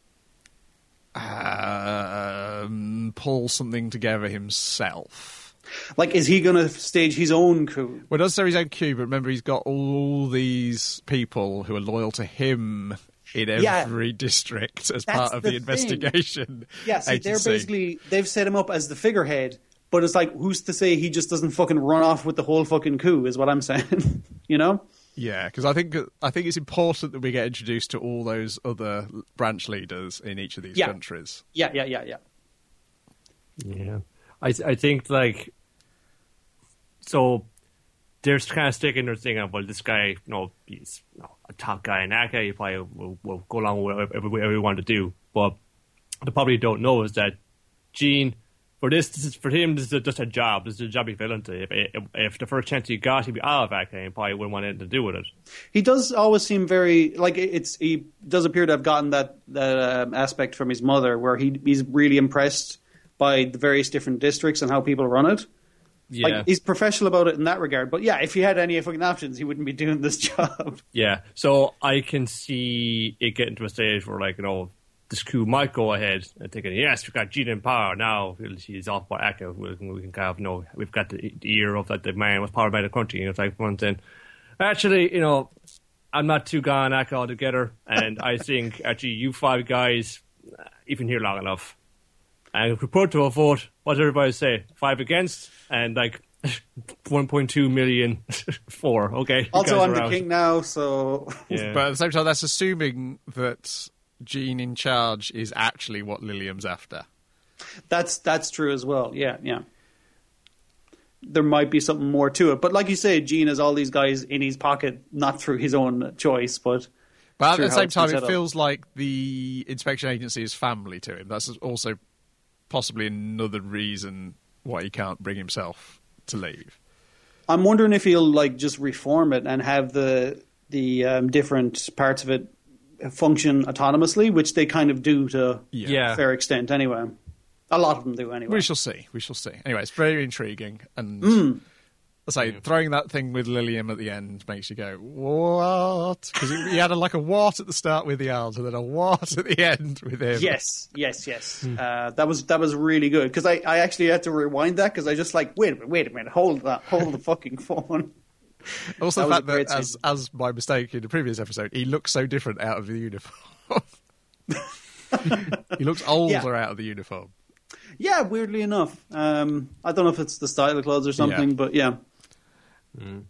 [SPEAKER 1] pull something together himself.
[SPEAKER 2] Like, is he going to stage his own coup?
[SPEAKER 1] Well, he does say his own coup, but remember, he's got all these people who are loyal to him in every district as part of the investigation.
[SPEAKER 2] Yeah, see, they've set him up as the figurehead, but it's like, who's to say he just doesn't fucking run off with the whole fucking coup, is what I'm saying. You know?
[SPEAKER 1] Yeah, because I think it's important that we get introduced to all those other branch leaders in each of these countries.
[SPEAKER 2] Yeah.
[SPEAKER 3] Yeah. I think, like, so they're kind of sticking their thing on, well, this guy, he's a top guy in Akka, he probably will go along with whatever we want to do. But they probably don't know is that Gene, for him, this is just a job. This is a job he fell into. If the first chance he got, he'd be out of Akka and probably wouldn't want anything to do with it. He
[SPEAKER 2] does always seem very, like, he does appear to have gotten that aspect from his mother, where he's really impressed by the various different districts and how people run it. Yeah. Like, he's professional about it in that regard. But yeah, if he had any fucking options, he wouldn't be doing this job.
[SPEAKER 3] Yeah. So I can see it getting to a stage where, like, this coup might go ahead and thinking, yes, we've got Gene in power now. He's off by Akka. We can kind of, we've got the ear of that the man was powered by the country. It's like one thing. Actually, I'm not too gone Akka altogether. And I think, actually, you five guys, you've been here long enough. And if we put it to a vote, what does everybody say? 5 against and like 1.2 million for. Okay.
[SPEAKER 2] Also, I'm the king now, so.
[SPEAKER 1] Yeah. But at the same time, that's assuming that Gene in charge is actually what Lilium's after.
[SPEAKER 2] That's true as well. Yeah. There might be something more to it, but like you say, Gene has all these guys in his pocket, not through his own choice, but.
[SPEAKER 1] But at the same time, it feels like the inspection agency is family to him. That's also possibly another reason why he can't bring himself to leave.
[SPEAKER 2] I'm wondering if he'll like just reform it and have the different parts of it function autonomously, which they kind of do to a fair extent anyway. A lot of them do anyway.
[SPEAKER 1] We shall see. Anyway, it's very intriguing. And I say, throwing that thing with Lilium at the end makes you go, what? Because he had a what at the start with the Arls and then a what at the end with him.
[SPEAKER 2] Yes. That was really good. Because I actually had to rewind that because I just like, wait a minute, hold the fucking phone.
[SPEAKER 1] Also, the fact that, as my mistake in the previous episode, he looks so different out of the uniform. He looks older out of the uniform.
[SPEAKER 2] Yeah, weirdly enough. I don't know if it's the style of clothes or something, but yeah.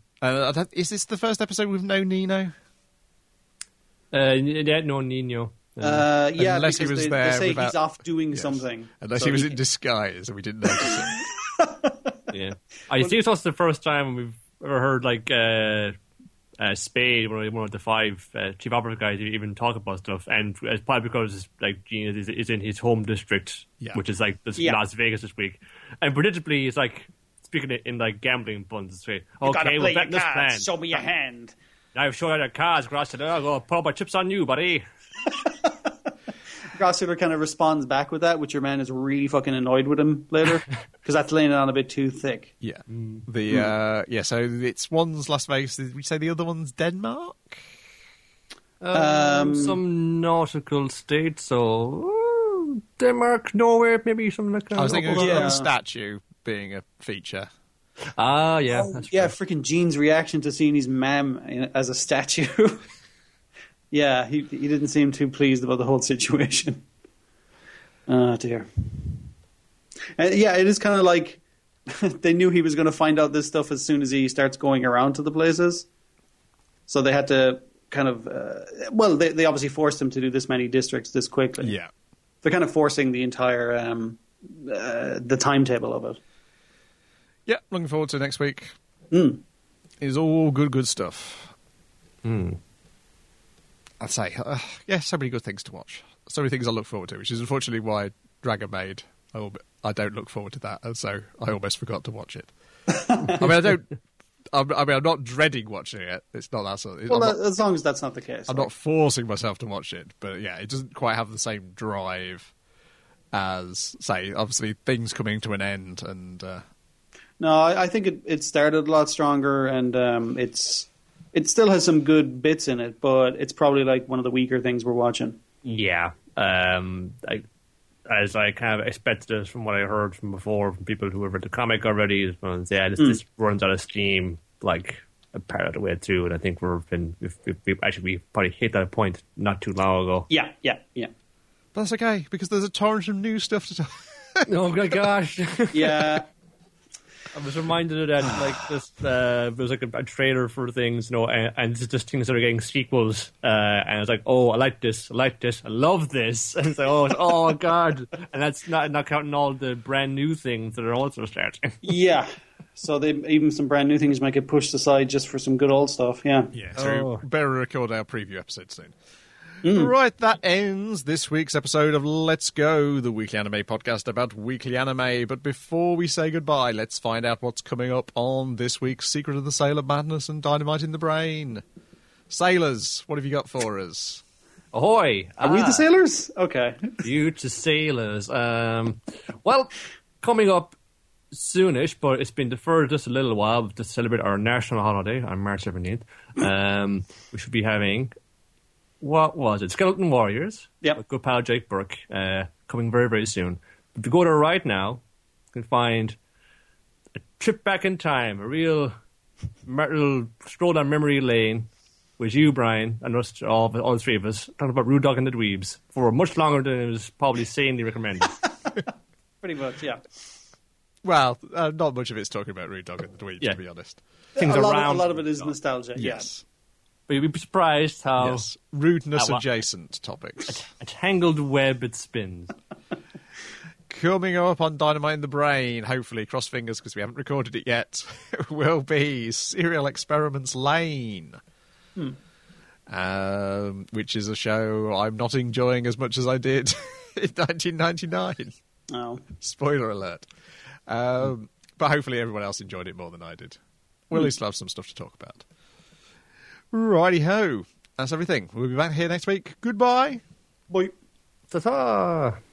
[SPEAKER 1] Is this the first episode with no Nino?
[SPEAKER 3] Yeah, no Nino.
[SPEAKER 2] Yeah,
[SPEAKER 1] Unless he
[SPEAKER 2] because
[SPEAKER 1] was
[SPEAKER 2] they
[SPEAKER 1] there
[SPEAKER 2] say
[SPEAKER 1] without-
[SPEAKER 2] he's off doing
[SPEAKER 1] Yes.
[SPEAKER 2] something.
[SPEAKER 1] Unless
[SPEAKER 2] So
[SPEAKER 1] he was in disguise and we didn't notice it.
[SPEAKER 3] Yeah. I think it's the first time we've ever heard like Spade, one of the five chief operative guys, even talk about stuff, and it's probably because like Gene is in his home district,
[SPEAKER 1] Yeah.
[SPEAKER 3] which is like this
[SPEAKER 2] Yeah.
[SPEAKER 3] Las Vegas this week, and predictably it's like speaking in like gambling puns. It's like,
[SPEAKER 2] You gotta
[SPEAKER 3] okay,
[SPEAKER 2] play
[SPEAKER 3] we're betting
[SPEAKER 2] your
[SPEAKER 3] this
[SPEAKER 2] cards.
[SPEAKER 3] plan.
[SPEAKER 2] Show me your hand.
[SPEAKER 3] I've shown you the cards, Grass. I'll go put all my chips on you, buddy.
[SPEAKER 2] Grossular kind of responds back with that, which your man is really fucking annoyed with him later because that's laying it on a bit too thick.
[SPEAKER 1] Yeah. So it's one's Las Vegas. Did we say the other one's Denmark?
[SPEAKER 3] Some nautical state, so Denmark, Norway, maybe something like that.
[SPEAKER 1] I was thinking
[SPEAKER 2] Yeah.
[SPEAKER 1] of the statue being a feature.
[SPEAKER 3] Ah, yeah, that's
[SPEAKER 2] Yeah,
[SPEAKER 3] true.
[SPEAKER 2] freaking Gene's reaction to seeing his mam as a statue. Yeah, he didn't seem too pleased about the whole situation. Oh, dear. Yeah, it is kind of like they knew he was going to find out this stuff as soon as he starts going around to the places. So they had to kind of... they obviously forced him to do this many districts this quickly.
[SPEAKER 1] Yeah.
[SPEAKER 2] They're kind of forcing the entire... the timetable of it.
[SPEAKER 1] Yeah, looking forward to next week.
[SPEAKER 2] Mm.
[SPEAKER 1] It's all good stuff.
[SPEAKER 3] Hmm.
[SPEAKER 1] I'd say, so many good things to watch. So many things I look forward to, which is unfortunately why Dragon Maid, I don't look forward to that, and so I almost forgot to watch it. I'm not dreading watching it. It's not that sort of...
[SPEAKER 2] Well, as long as that's not the case.
[SPEAKER 1] I'm not forcing myself to watch it, but yeah, it doesn't quite have the same drive as, say, obviously things coming to an end, and...
[SPEAKER 2] No, I think it started a lot stronger, and it still has some good bits in it, but it's probably like one of the weaker things we're watching.
[SPEAKER 3] Yeah, as I kind of expected it from what I heard from before from people who have read the comic already. This runs out of steam like a part of the way through, and I think we probably hit that point not too long ago.
[SPEAKER 2] Yeah.
[SPEAKER 1] But that's okay, because there's a torrent of new stuff to talk.
[SPEAKER 3] Oh my gosh!
[SPEAKER 2] Yeah.
[SPEAKER 3] I was reminded of that, like this. There was like a trailer for things, and just things that are getting sequels. And I was like, "Oh, I like this, I love this." And it's like, "Oh god!" And that's not counting all the brand new things that are also starting.
[SPEAKER 2] Yeah. So even some brand new things might get pushed aside just for some good old stuff. Yeah.
[SPEAKER 1] Yeah, so
[SPEAKER 3] Oh.
[SPEAKER 1] better record our preview episode soon. Right, that ends this week's episode of Let's Go, the weekly anime podcast about weekly anime. But before we say goodbye, let's find out what's coming up on this week's Secret of the Sailor Madness and Dynamite in the Brain. Sailors, what have you got for us?
[SPEAKER 3] Ahoy!
[SPEAKER 2] Are we the sailors? Okay.
[SPEAKER 3] You to sailors. Well, coming up soonish, but it's been deferred just a little while to celebrate our national holiday on March 17th. We should be having, what was it? Skeleton Warriors.
[SPEAKER 2] Yep.
[SPEAKER 3] With good pal Jake Burke, coming very, very soon. If you go there right now, you can find a trip back in time, a real stroll down memory lane with you, Brian, and us, all three of us, talking about Rude Dog and the Dweebs for much longer than it was probably sanely recommended.
[SPEAKER 2] Pretty much, yeah.
[SPEAKER 1] Well, not much of it's talking about Rude Dog and the Dweeb,
[SPEAKER 3] Yeah.
[SPEAKER 1] to be honest.
[SPEAKER 3] Things
[SPEAKER 2] a
[SPEAKER 3] around.
[SPEAKER 2] lot of it is nostalgia.
[SPEAKER 1] Yes.
[SPEAKER 3] But you'd be surprised how
[SPEAKER 1] Yes. Rudeness
[SPEAKER 3] well-
[SPEAKER 1] adjacent topics.
[SPEAKER 3] a tangled web it spins.
[SPEAKER 1] Coming up on Dynamite in the Brain, hopefully, cross fingers because we haven't recorded it yet, will be Serial Experiments Lane. Which is a show I'm not enjoying as much as I did in 1999.
[SPEAKER 2] Oh.
[SPEAKER 1] Spoiler alert. But hopefully everyone else enjoyed it more than I did. We'll at least have some stuff to talk about. Righty-ho. That's everything. We'll be back here next week. Goodbye.
[SPEAKER 2] Bye.
[SPEAKER 3] Ta-ta!